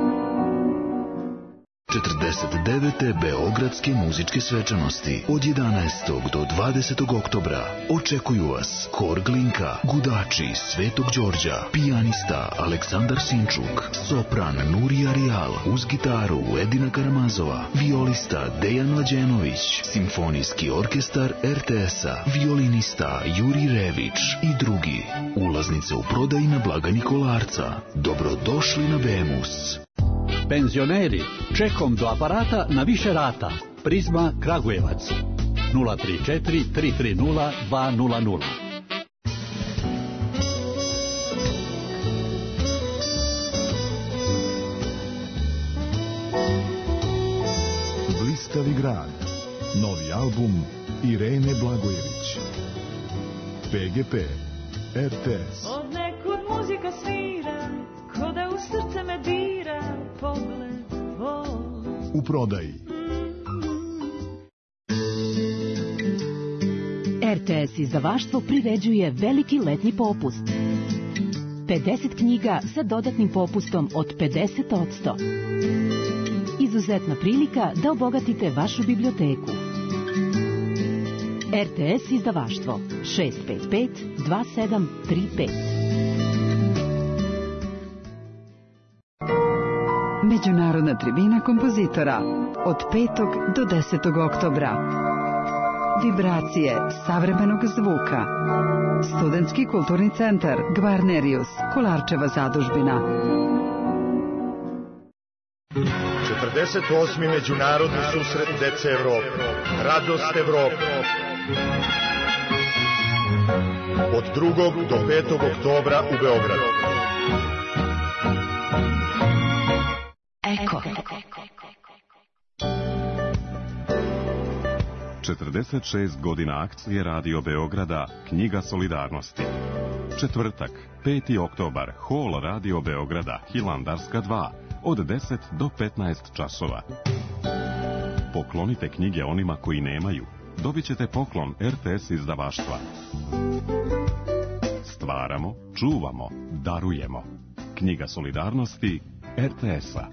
četrdeset devete Beogradske muzičke svečanosti od jedanaestog do dvadesetog oktobra. Očekuju vas Hor Glinka, Gudači Svetog Đorđa, pijanista Aleksandar Sinčuk, sopran Nurija Rijal, uz gitaru Edina Karamazova, violista Dejan Mlađenović, simfonijski orkestar er te es-a, violinista Juri Rević i drugi. Ulaznice u prodaji na blagajni Kolarca. Dobrodošli na Bemus. Penzioneri, čekom do aparata na više rata. Prizma Kragujevac. nula tri četiri tri tri nula dva nula nula. Blistavi grad. Novi album Irene Blagojević. pe ge pe, er te es. Od nekud muzika svira, ko da u srce me dira, pogled tvoj. U prodaji. er te es izdavaštvo priređuje veliki letnji popust. pedeset knjiga sa dodatnim popustom od pedeset posto. Izuzetna prilika da obogatite vašu biblioteku. er te es izdavaštvo šest pet pet dva sedam tri pet. Međunarodna tribina kompozitora od petog do desetog oktobra. Vibracije savremenog zvuka. Studentski kulturni centar Gvarnerius, Kolarčeva zadužbina. četrdeset osmi međunarodni susret dece Evrope. Radost Evrope. Od drugog do petog oktobra u Beogradu. Eko. četrdeset šest godina akcije Radio Beograda, Knjiga solidarnosti. Četvrtak, peti oktobar, hol Radio Beograda, Hilandarska dva, od deset do petnaest časova. Poklonite knjige onima koji nemaju. Dobit ćete poklon R T S izdavaštva. Stvaramo, čuvamo, darujemo. Knjiga solidarnosti R T S-a.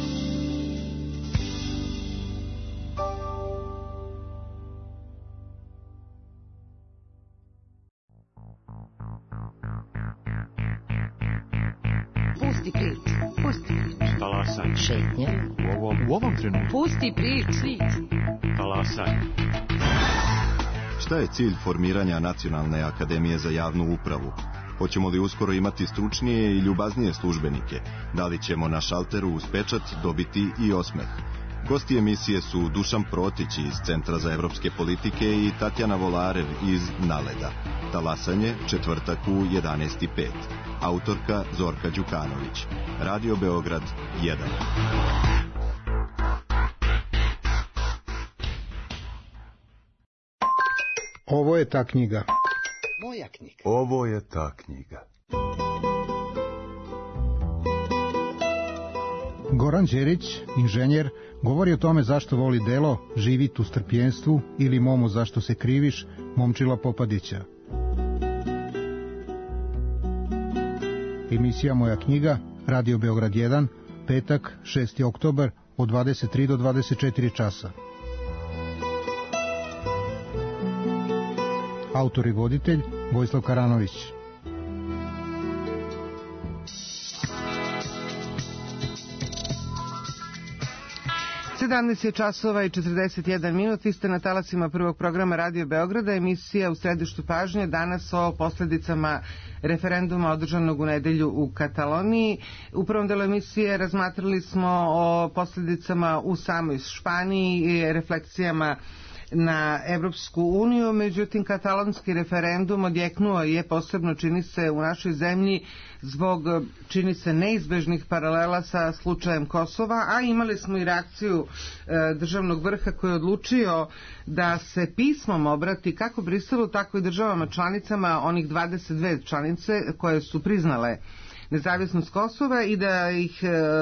Pusti prič, pusti prič. Talasaj. Šetnja. U ovom, u ovom trenutku. Pusti prič, svić. Talasaj. Šta je cilj formiranja Nacionalne akademije za javnu upravu? Hoćemo li uskoro imati stručnije i ljubaznije službenike? Da li ćemo na šalteru uz pečat dobiti i osmeh? Gosti emisije su Dušan Protić iz Centra za evropske politike i Tatjana Volarev iz Naleda. Talasanje, četvrtak u jedanaest i pet. Autorka Zorka Đukanović. Radio Beograd jedan. Ovo je ta knjiga. Moja knjiga. Ovo je ta knjiga. Goran Đerić, inženjer, govori o tome zašto voli delo, živit u strpljenstvu ili Momo zašto se kriviš, Momčila Popadića. Emisija Moja knjiga, Radio Beograd jedan, petak, šesti oktobar, od dvadeset tri do dvadeset četiri časa. Autor i voditelj Vojislav Karanović. sedamnaest je časova i četrdeset jedan minut. Vi ste na talasima prvog programa Radio Beograda, emisija u središtu pažnje, danas o posledicama referenduma održanog u nedelju u Kataloniji. U prvom delu emisije razmatrali smo o posledicama u samoj Španiji i refleksijama na Evropsku uniju, međutim katalonski referendum odjeknuo je posebno, čini se, u našoj zemlji zbog, čini se, neizbežnih paralela sa slučajem Kosova, a imali smo i reakciju e, državnog vrha koji je odlučio da se pismom obrati kako Briselu, tako i državama članicama, onih dvadeset dve članice koje su priznale nezavisnost Kosova i da ih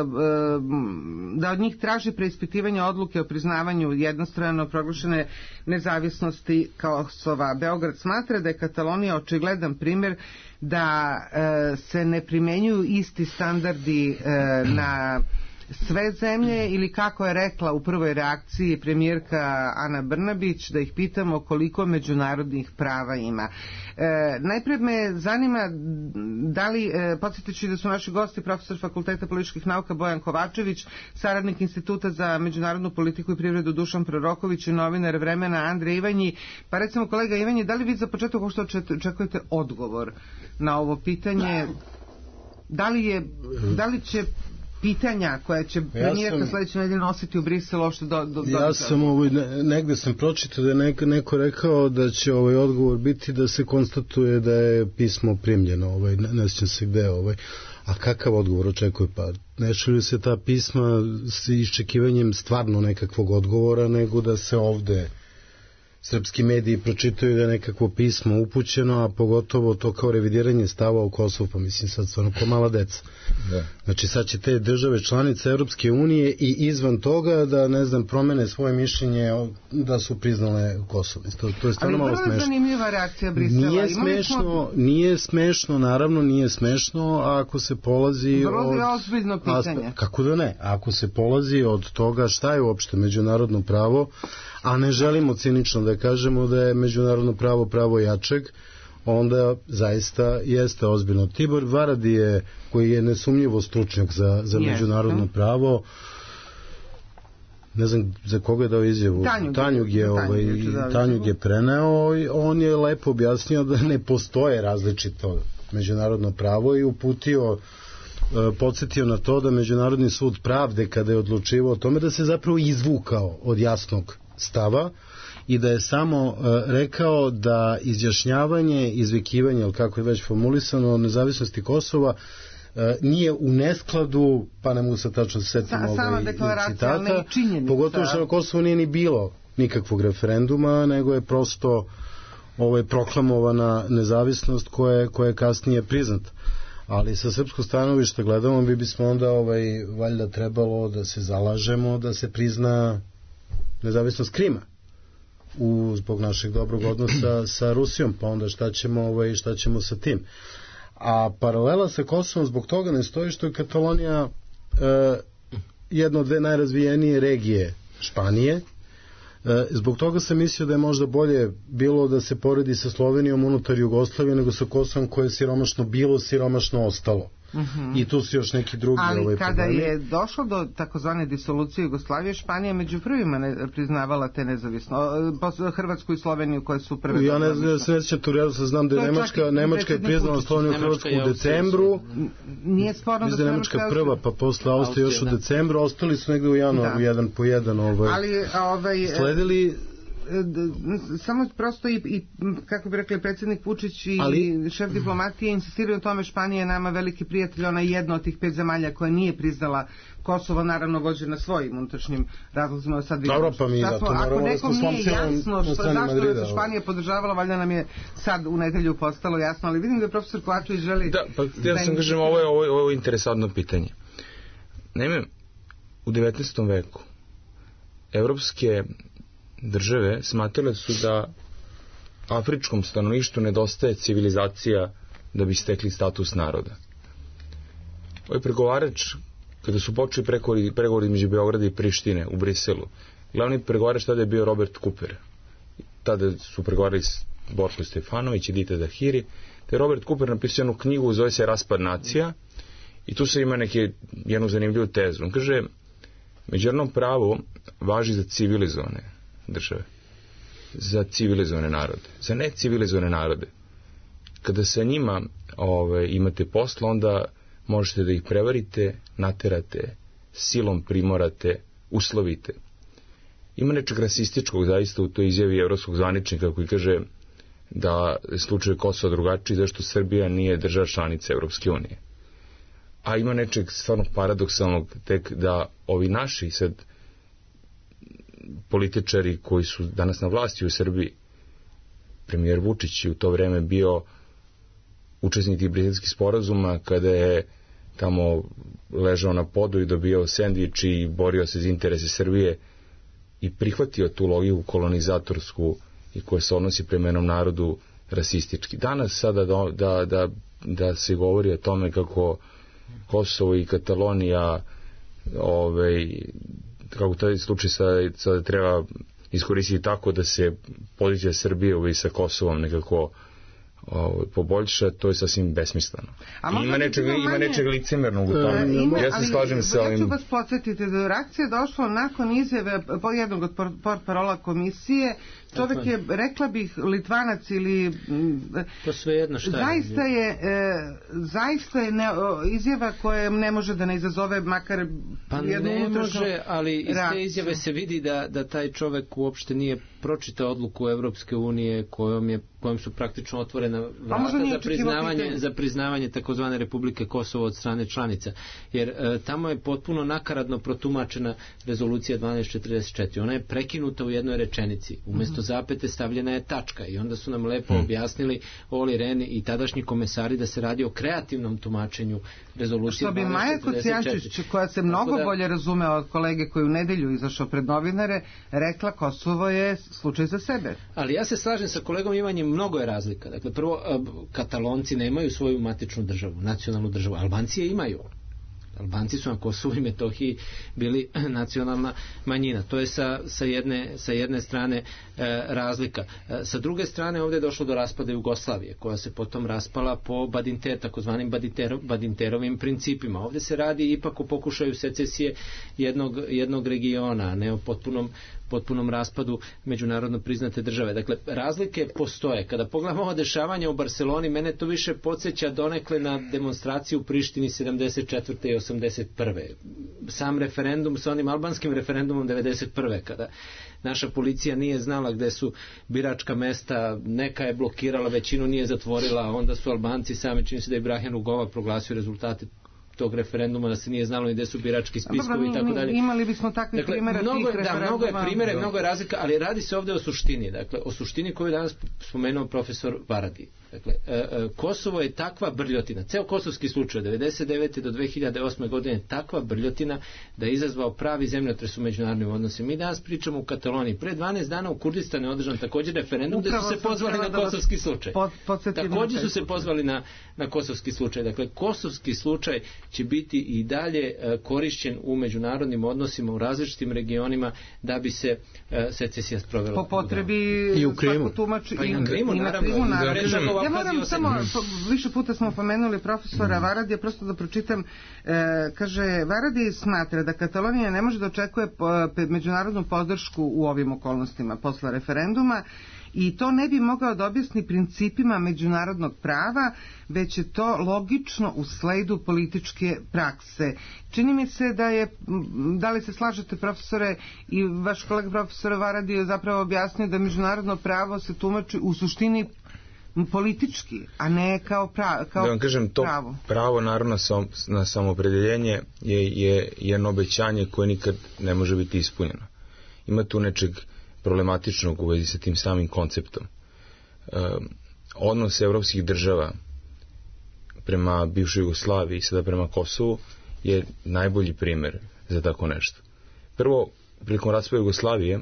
da od njih traži preispitivanje odluke o priznavanju jednostrano proglašene nezavisnosti Kosova. Beograd smatra da je Katalonija očigledan primjer da se ne primenjuju isti standardi na sve zemlje, ili kako je rekla u prvoj reakciji premijerka Ana Brnabić, da ih pitamo koliko međunarodnih prava ima. E, najprej me zanima da li, e, podsjetići da su naši gosti profesor Fakulteta političkih nauka Bojan Kovačević, saradnik Instituta za međunarodnu politiku i privredu Dušan Proroković i novinar Vremena Andrej Ivanji. Pa recimo, kolega Ivanji, da li vi za početak što očekujete odgovor na ovo pitanje? Da li, je, da li će pitanja koja će premijerka ja sledeće nedelje nositi u Briselu uopšte do, do, do ja sam ovaj, negde sam pročitao da je neko, neko rekao da će ovaj odgovor biti da se konstatuje da je pismo primljeno, ovaj, ne, ne sjećam se gde, ovaj, a kakav odgovor očekuje? Pa ne šalju se ta pisma s iščekivanjem stvarno nekakvog odgovora, nego da se ovde srpski mediji pročitaju da je nekakvo pismo upućeno, a pogotovo to kao revidiranje stava u Kosovu, pa mislim sad stvarno ko mala deca. Da. Znači sad će te države članice Evropske unije i izvan toga da, ne znam, promene svoje mišljenje da su priznale Kosovo. To, to je stvarno malo smešno. Ali vrlo zanimljiva reakcija Brisela. Nije smešno, smo... nije smešno, naravno nije smešno, ako se polazi vrlo od... Vrlo ozbiljno pitanje. Kako da ne? Ako se polazi od toga šta je uopšte međunarodno pravo, a ne želimo cinično da kažemo da je međunarodno pravo pravo jačeg, onda zaista jeste ozbiljno. Tibor Varadi je, koji je nesumnjivo stručnjak za, za međunarodno pravo, ne znam za koga je dao izjavu, Tanjug, Tanjug je, ovaj, Tanjug je preneo i on je lepo objasnio da ne postoje različito međunarodno pravo i uputio, podsjetio na to da Međunarodni sud pravde kada je odlučivao o tome da se zapravo izvukao od jasnog stava i da je samo rekao da izjašnjavanje, izvikivanje, ili kako je već formulisano, o nezavisnosti Kosova nije u neskladu, pa ne mogu se tačno se setim ovaj citata, pogotovo što na Kosovu nije ni bilo nikakvog referenduma, nego je prosto ovaj, proklamovana nezavisnost koja je, koja je kasnije priznata. Ali sa srpskog stanovišta gledamo, bi bismo onda ovaj, valjda trebalo da se zalažemo da se prizna nezavisnost Krima u, zbog našeg dobrog odnosa sa Rusijom, pa onda šta ćemo, ovaj, šta ćemo sa tim. A paralela sa Kosovom zbog toga ne stoji što je Katalonija e, jedna od dve najrazvijenije regije Španije. E, zbog toga sam mislio da je možda bolje bilo da se poredi sa Slovenijom unutar Jugoslavije nego sa Kosovom koje je siromašno bilo, siromašno ostalo. Uh-huh. I tu su još neki drugi ali ovaj kada problemi. Je došlo do takozvane disolucije Jugoslavije, Španija među prvima ne priznavala te nezavisno Hrvatsku i Sloveniju koje su prve. Ja ne znam, se nećem tu ja znam da je Nemačka, Nemačka je priznala Sloveniju i Hrvatsku u decembru. Nije sporno da je Nemačka prva, pa posle Austrija još u decembru, ostali su negde u januaru jedan po jedan ovaj. Ali ovaj sledili samo prosto i, i kako bi rekli predsjednik Vučić i ali, šef diplomatije insistiraju o tome. Španija je nama veliki prijatelj, ona je jedna od tih pet zemalja koja nije priznala Kosovo, naravno vođe na svojim unutrašnjim razlozima. Sad dobro, pa mi zato moramo ako nekom nije jasno što, zašto se Španija podržavala, valjda nam je sad u nedelju postalo jasno, ali vidim da je profesor Kovačević želi da, pa ja sam kažem, ovo je, ovo je, ovo je interesantno pitanje. Naime, u devetnaestom veku evropske države smatrale su da afričkom stanovništvu nedostaje civilizacija da bi stekli status naroda. Ovaj pregovarač, kada su počeli pregovori, pregovori među Beograda i Prištine u Briselu, glavni pregovarač tada je bio Robert Cooper. Tada su pregovarali Borko Stefanović i Dita Dahiri, te Robert Cooper napisao jednu knjigu, zove se Raspad nacija, i tu se ima neke, jednu zanimljivu tezu. On kaže, međunarodno pravo važi za civilizovane države, za civilizovane narode, za necivilizovane narode. Kada sa njima ove, imate posla, onda možete da ih prevarite, naterate, silom primorate, uslovite. Ima nečeg rasističkog zaista u toj izjavi evropskog zvaničnika koji kaže da je slučaj Kosova drugačiji zašto Srbija nije država članica Evropske unije. A ima nečeg stvarno paradoksalnog tek da ovi naši sad političari koji su danas na vlasti u Srbiji, premijer Vučić je u to vreme bio učesnik tih briselskih sporazuma kada je tamo ležao na podu i dobio sendvič i borio se za interese Srbije i prihvatio tu logiku kolonizatorsku i koja se odnosi prema jednom narodu rasistički. Danas sada da, da, da, da se govori o tome kako Kosovo i Katalonija ovaj, kako taj slučaj sada, sada treba iskoristiti tako da se pozicija Srbije ovaj, sa Kosovom nekako o, poboljša, to je sasvim besmisleno. Ima nečeg, manje... ima nečeg licemernog u tome. Ima, ja se slažem sa ovim. Ja ću vas podsjetiti da reakcija je došla nakon izjave jednog od portparola komisije. Čovjek je, rekla bih, Litvanac ili to sve jedno šta zaista je, e, zaista je ne, izjava koja ne može da ne izazove makar pa jednu ne unutrašnju može, ali iz reakciju. te izjave se vidi da, da taj čovjek uopšte nije pročitao odluku Evropske unije kojom je kojom su praktično otvorena vrata za priznavanje, za priznavanje takozvane Republike Kosovo od strane članica. Jer e, tamo je potpuno nakaradno protumačena rezolucija dvanaest četrdeset četiri. Ona je prekinuta u jednoj rečenici. Umjesto mm-hmm. zapete stavljena je tačka i onda su nam lepo mm. objasnili Oli Rehn i tadašnji komesari da se radi o kreativnom tumačenju rezolucije dvanaest četrdeset četiri. Što bi Maja Kocijančić, koja se mnogo da, bolje razume od kolege koji u nedelju izašao pred novinare, rekla Kosovo je slučaj za sebe. Ali ja se slažem sa kolegom Ivanjem, mnogo je razlika. Dakle, prvo, Katalonci nemaju svoju matičnu državu, nacionalnu državu. Albanci je imaju. Albanci su na Kosovu i Metohiji bili nacionalna manjina. To je sa, sa, jedne, sa jedne strane e, razlika. E, sa druge strane ovdje je došlo do raspada Jugoslavije, koja se potom raspala po Badinter, takozvanim Badinter, Badinterovim principima. Ovdje se radi ipak o pokušaju secesije jednog, jednog regiona, a ne o potpunom potpunom raspadu međunarodno priznate države. Dakle, razlike postoje. Kada pogledamo ovo dešavanje u Barceloni, mene to više podsjeća donekle na demonstraciju u Prištini sedamdeset četvrte i osamdeset prve Sam referendum sa onim albanskim referendumom devedeset prve kada naša policija nije znala gde su biračka mesta, neka je blokirala, većinu nije zatvorila, onda su Albanci sami, čini se da je Ibrahim Rugova proglasio rezultate tog referenduma, da se nije znalo ni gde su birački spiskovi i tako dalje. Imali bismo takvih dakle, primjera mnogo, tih referenduma. Da, mnogo je primjera, mnogo je razlika, ali radi se ovdje o suštini. Dakle, o suštini koju je danas spomenuo profesor Varadi. Dakle, e, e, Kosovo je takva brljotina, ceo kosovski slučaj od devedeset devete do dve hiljade osme godine takva brljotina da je izazvao pravi zemljotres u međunarodnim odnosima. Mi danas pričamo u Kataloniji. Pre dvanaest dana u Kurdistanu je održan također referendum gde su se pozvali na kosovski slučaj. Također su se pozvali na, na kosovski slučaj. Dakle, kosovski slučaj će biti i dalje e, korišćen u međunarodnim odnosima u različitim regionima da bi se e, secesija sprovela. Po potrebi i u Krimu. Tumači, pa i na Krimu, naravno. Ja moram samo, više puta smo pomenuli profesora mm. Varadija, prosto da pročitam, e, kaže, Varadij smatra da Katalonija ne može da očekuje po, pe, međunarodnu podršku u ovim okolnostima posle referenduma i to ne bi mogao da objasni principima međunarodnog prava, već je to logično u sledu političke prakse. Čini mi se da je, da li se slažete profesore i vaš kolega profesor Varadij je zapravo objasnio da međunarodno pravo se tumači u suštini politički, a ne kao, pra, kao da vam kažem, to pravo. Pravo naravno na samopredeljenje je, je jedno obećanje koje nikad ne može biti ispunjeno. Ima tu nečeg problematičnog u vezi sa tim samim konceptom. E, odnos evropskih država prema bivšoj Jugoslaviji i sada prema Kosovu je najbolji primjer za tako nešto. Prvo, prilikom raspada Jugoslavije,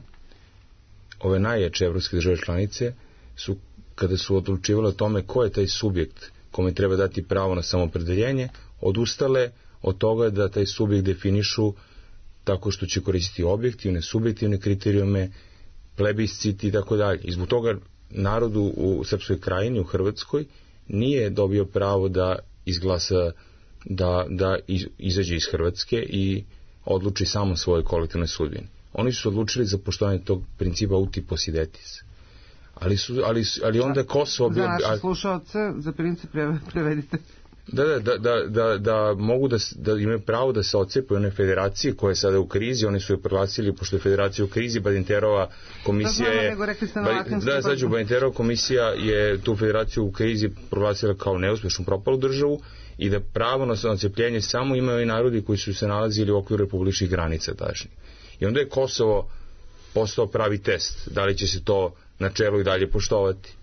ove najjače evropske države članice su, kada su odlučivali o tome ko je taj subjekt kome treba dati pravo na samopredeljenje, odustale od toga da taj subjekt definišu tako što će koristiti objektivne, subjektivne kriterijume, plebisciti i tako dalje. I zbog toga narodu u Srpskoj krajini, u Hrvatskoj, nije dobio pravo da izglasa, da, da iz, izađe iz Hrvatske i odluči samo svoje kolektivne sudbine. Oni su odlučili za poštovanje tog principa uti possidetis. Ali, su, ali, ali onda Kosovo... Za naše slušalce, za princip prevedite. Da, da, da, da, da, da mogu da, da imaju pravo da se ocepaju one federacije koje je sada u krizi, oni su je proglasili, pošto je federacija u krizi, Badinterova komisija je... Da, zađu, Badinterova komisija je tu federaciju u krizi proglasila kao neuspešnu propalu državu i da pravo na ocepljenje samo imaju i narodi koji su se nalazili u okviru republičkih granica tačnije. I onda je Kosovo postao pravi test, da li će se to načelo i dalje poštovati.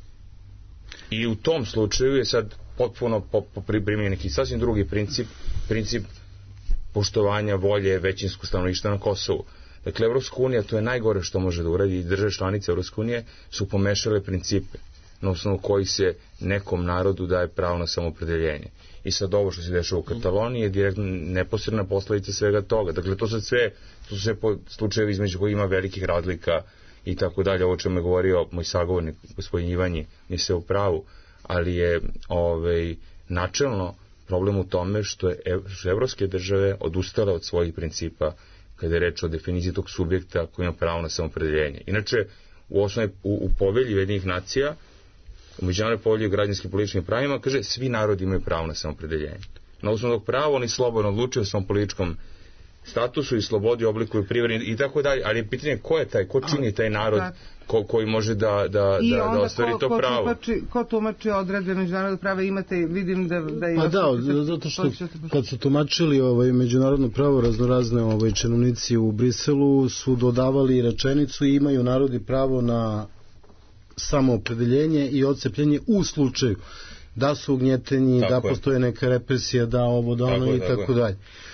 I u tom slučaju je sad potpuno po, po primjenjen neki sasvim drugi princip, princip poštovanja volje većinskog stanovništva na Kosovu. Dakle, Evropska unija, to je najgore što može da uradi, i države članice Evropske unije su pomešale principe na osnovu kojih se nekom narodu daje pravo na samopredeljenje. I sad ovo što se dešava u Kataloniji je direktno neposredna posledica svega toga. Dakle, to su sve, to su sve slučajevi između kojih ima velikih razlika i tako dalje. Ovo čemu je govorio moj sagovornik, gospodin Ivanji, nije se u pravu, ali je ovaj, načelno problem u tome što je što evropske države odustale od svojih principa kada je reč o definiciji tog subjekta koji ima pravo na samopredeljenje. Inače, u osnovi, u, u povelji Ujedinjenih nacija, u međunarodnoj povelji o građanskim političkim pravima, kaže, svi narodi imaju pravo na samopredeljenje. Na osnovu tog prava oni slobodno odlučuju o svom političkom statusu i slobodi, oblikuju privredni i tako dalje, ali je pitanje ko je taj, ko čini taj narod ko, koji može da, da, da, da ostvari ko, to ko pravo. Tumači, ko tumači odredbe međunarodnog prava, imate, vidim da, da je... Pa da, zato što kad su tumačili ovaj, međunarodno pravo, raznorazne ovaj, činovnici u Briselu su dodavali rečenicu i imaju narodi pravo na samoopredeljenje i odcepljenje u slučaju da su ugnjeteni, tako da je. Postoje neka represija, da ovo, da ono i tako dalje.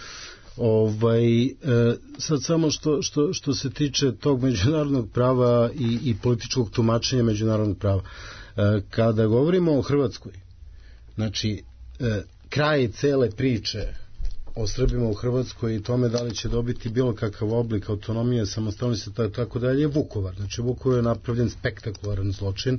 Ovaj, e, sad samo što, što, što se tiče tog međunarodnog prava i, i političkog tumačenja međunarodnog prava. E, kada govorimo o Hrvatskoj, znači, e, kraj cele priče o Srbima u Hrvatskoj i tome da li će dobiti bilo kakav oblik autonomije, samostalnosti i tako dalje je Vukovar. Znači Vukovar je napravljen spektakularan zločin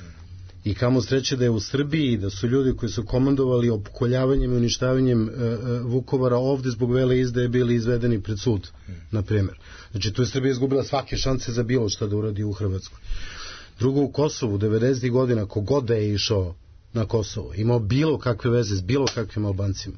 i kamo sreće da je u Srbiji, da su ljudi koji su komandovali opkoljavanjem i uništavanjem e, e, Vukovara ovde zbog vele izdaje bili izvedeni pred sud, na primjer. Znači tu je Srbija izgubila svake šanse za bilo šta da uradi u Hrvatskoj. Drugo, u Kosovu, devedesetih godina, kogod da je išao na Kosovo, imao bilo kakve veze s bilo kakvim Albancima.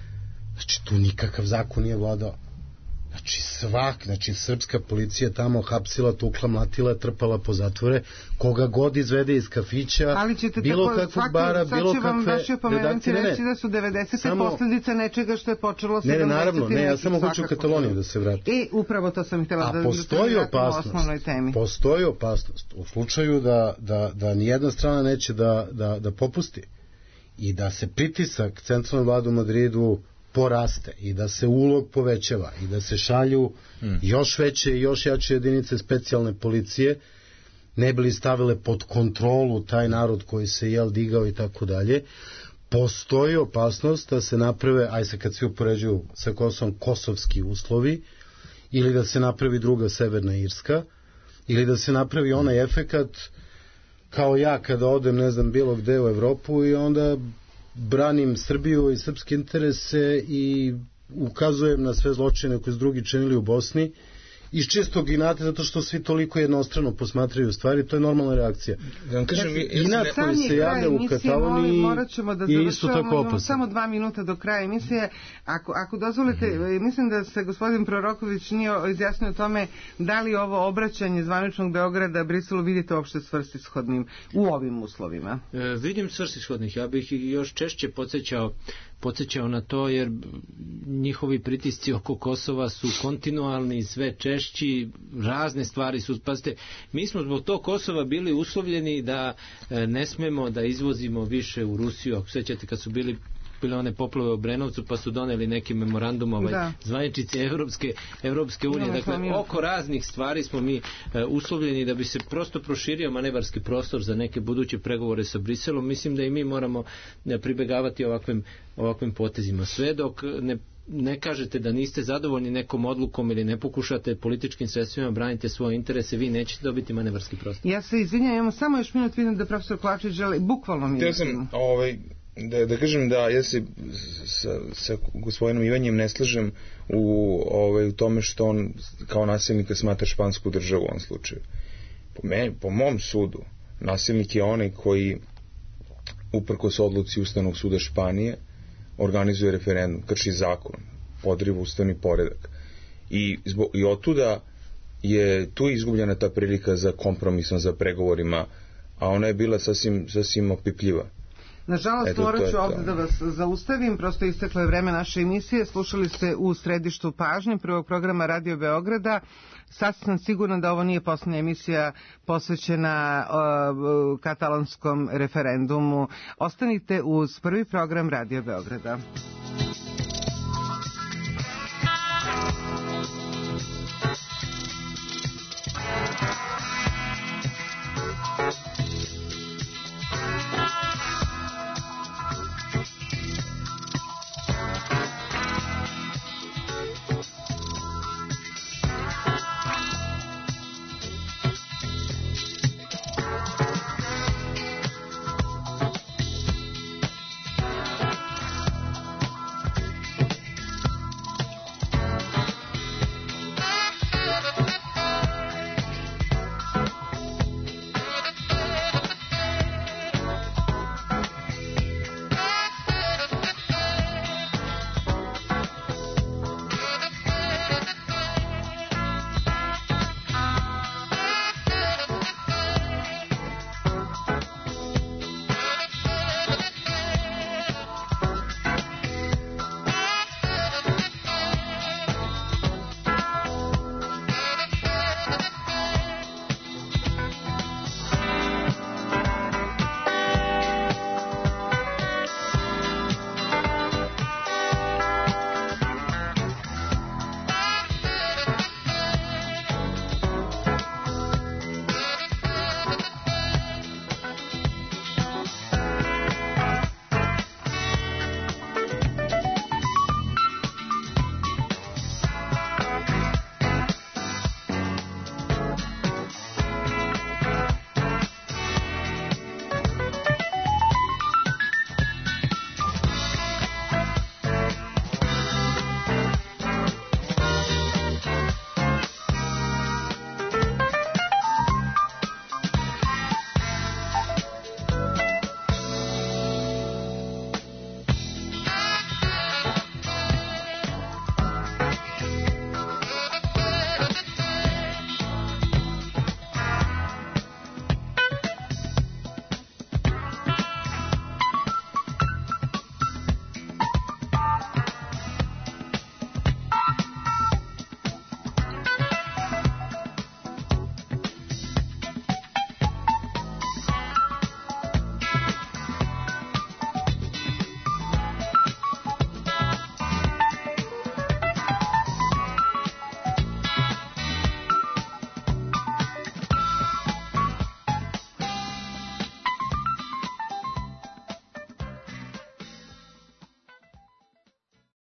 Znači, tu nikakav zakon nije vladao. Znači, svak, znači, srpska policija tamo hapsila, tukla, mlatila, trpala po zatvore, koga god izvede iz kafića, bilo tako, kakvog svaki, bara, bilo kakve... Sad će vam vaši opomenuti reći da su devedesete samo... posljedica nečega što je počelo sedamdesetih. Ne, ne, naravno, ne, ja samo hoću u Kataloniju da se vrati. I upravo to sam htjela da... A postoji da opasnost, postoji opasnost u slučaju da, da, da nijedna strana neće da, da, da popusti i da se pritisak centralne vlade u Madridu poraste i da se ulog povećava i da se šalju hmm. još veće i još jače jedinice specijalne policije, ne bili stavile pod kontrolu taj narod koji se jel digao i tako dalje, postoji opasnost da se naprave, aj se kad svi upoređuju sa Kosovom, kosovski uslovi, ili da se napravi druga Severna Irska, ili da se napravi onaj efekat kao ja kada odem, ne znam, bilo gde u Evropu i onda branim Srbiju i srpske interese i ukazujem na sve zločine koje su drugi činili u Bosni iz čistog inata, zato što svi toliko jednostrano posmatraju stvari, to je normalna reakcija. Ja kažem, inat koji se javlja u Kataloniji je isto tako opasan. Samo dva minuta do kraja emisije. Ako, ako dozvolite, mm. mislim da se gospodin Proroković nije izjasnio o tome da li ovo obraćanje zvaničnog Beograda Briselu vidite uopšte svrsishodnim u ovim uslovima. E, vidim svrsishodnih. Ja bih još češće podsjećao podsjećao na to, jer njihovi pritisci oko Kosova su kontinualni, sve češći, razne stvari su, pazite, mi smo zbog tog Kosova bili uslovljeni da ne smemo da izvozimo više u Rusiju, ako sećate kad su bili bile one poplove u Brenovcu, pa su doneli neki memorandum ovaj, zvaničnici Evropske, Evropske unije. Dakle, oko raznih stvari smo mi e, uslovljeni da bi se prosto proširio manevarski prostor za neke buduće pregovore sa Briselom. Mislim da i mi moramo ne, pribegavati ovakvim, ovakvim potezima. Sve dok ne ne kažete da niste zadovoljni nekom odlukom ili ne pokušate političkim sredstvima branite svoje interese, vi nećete dobiti manevarski prostor. Ja se izvinjam, imamo samo još minut, vidim da profesor Kovačević želi, bukvalno minut. Ja sam, ovaj, da, da kažem da ja se sa, sa gospodinom Ivanjem ne slažem u, ovaj, u tome što on kao nasilnika smatra špansku državu u ovom slučaju. Po, me, po mom sudu, nasilnik je onaj koji uprkos odluci Ustavnog suda Španije organizuje referendum, krši zakon, podriva ustavni poredak. I, zbog, i otuda je tu izgubljena ta prilika za kompromisom, za pregovorima, a ona je bila sasvim, sasvim opipljiva. Nažalost, morat ću ovdje da vas zaustavim, prosto isteklo je vreme naše emisije. Slušali ste u središtu pažnje prvog programa Radio Beograda. Sasvim sam sigurna da ovo nije posljednja emisija posvećena uh, katalonskom referendumu. Ostanite uz prvi program Radio Beograda.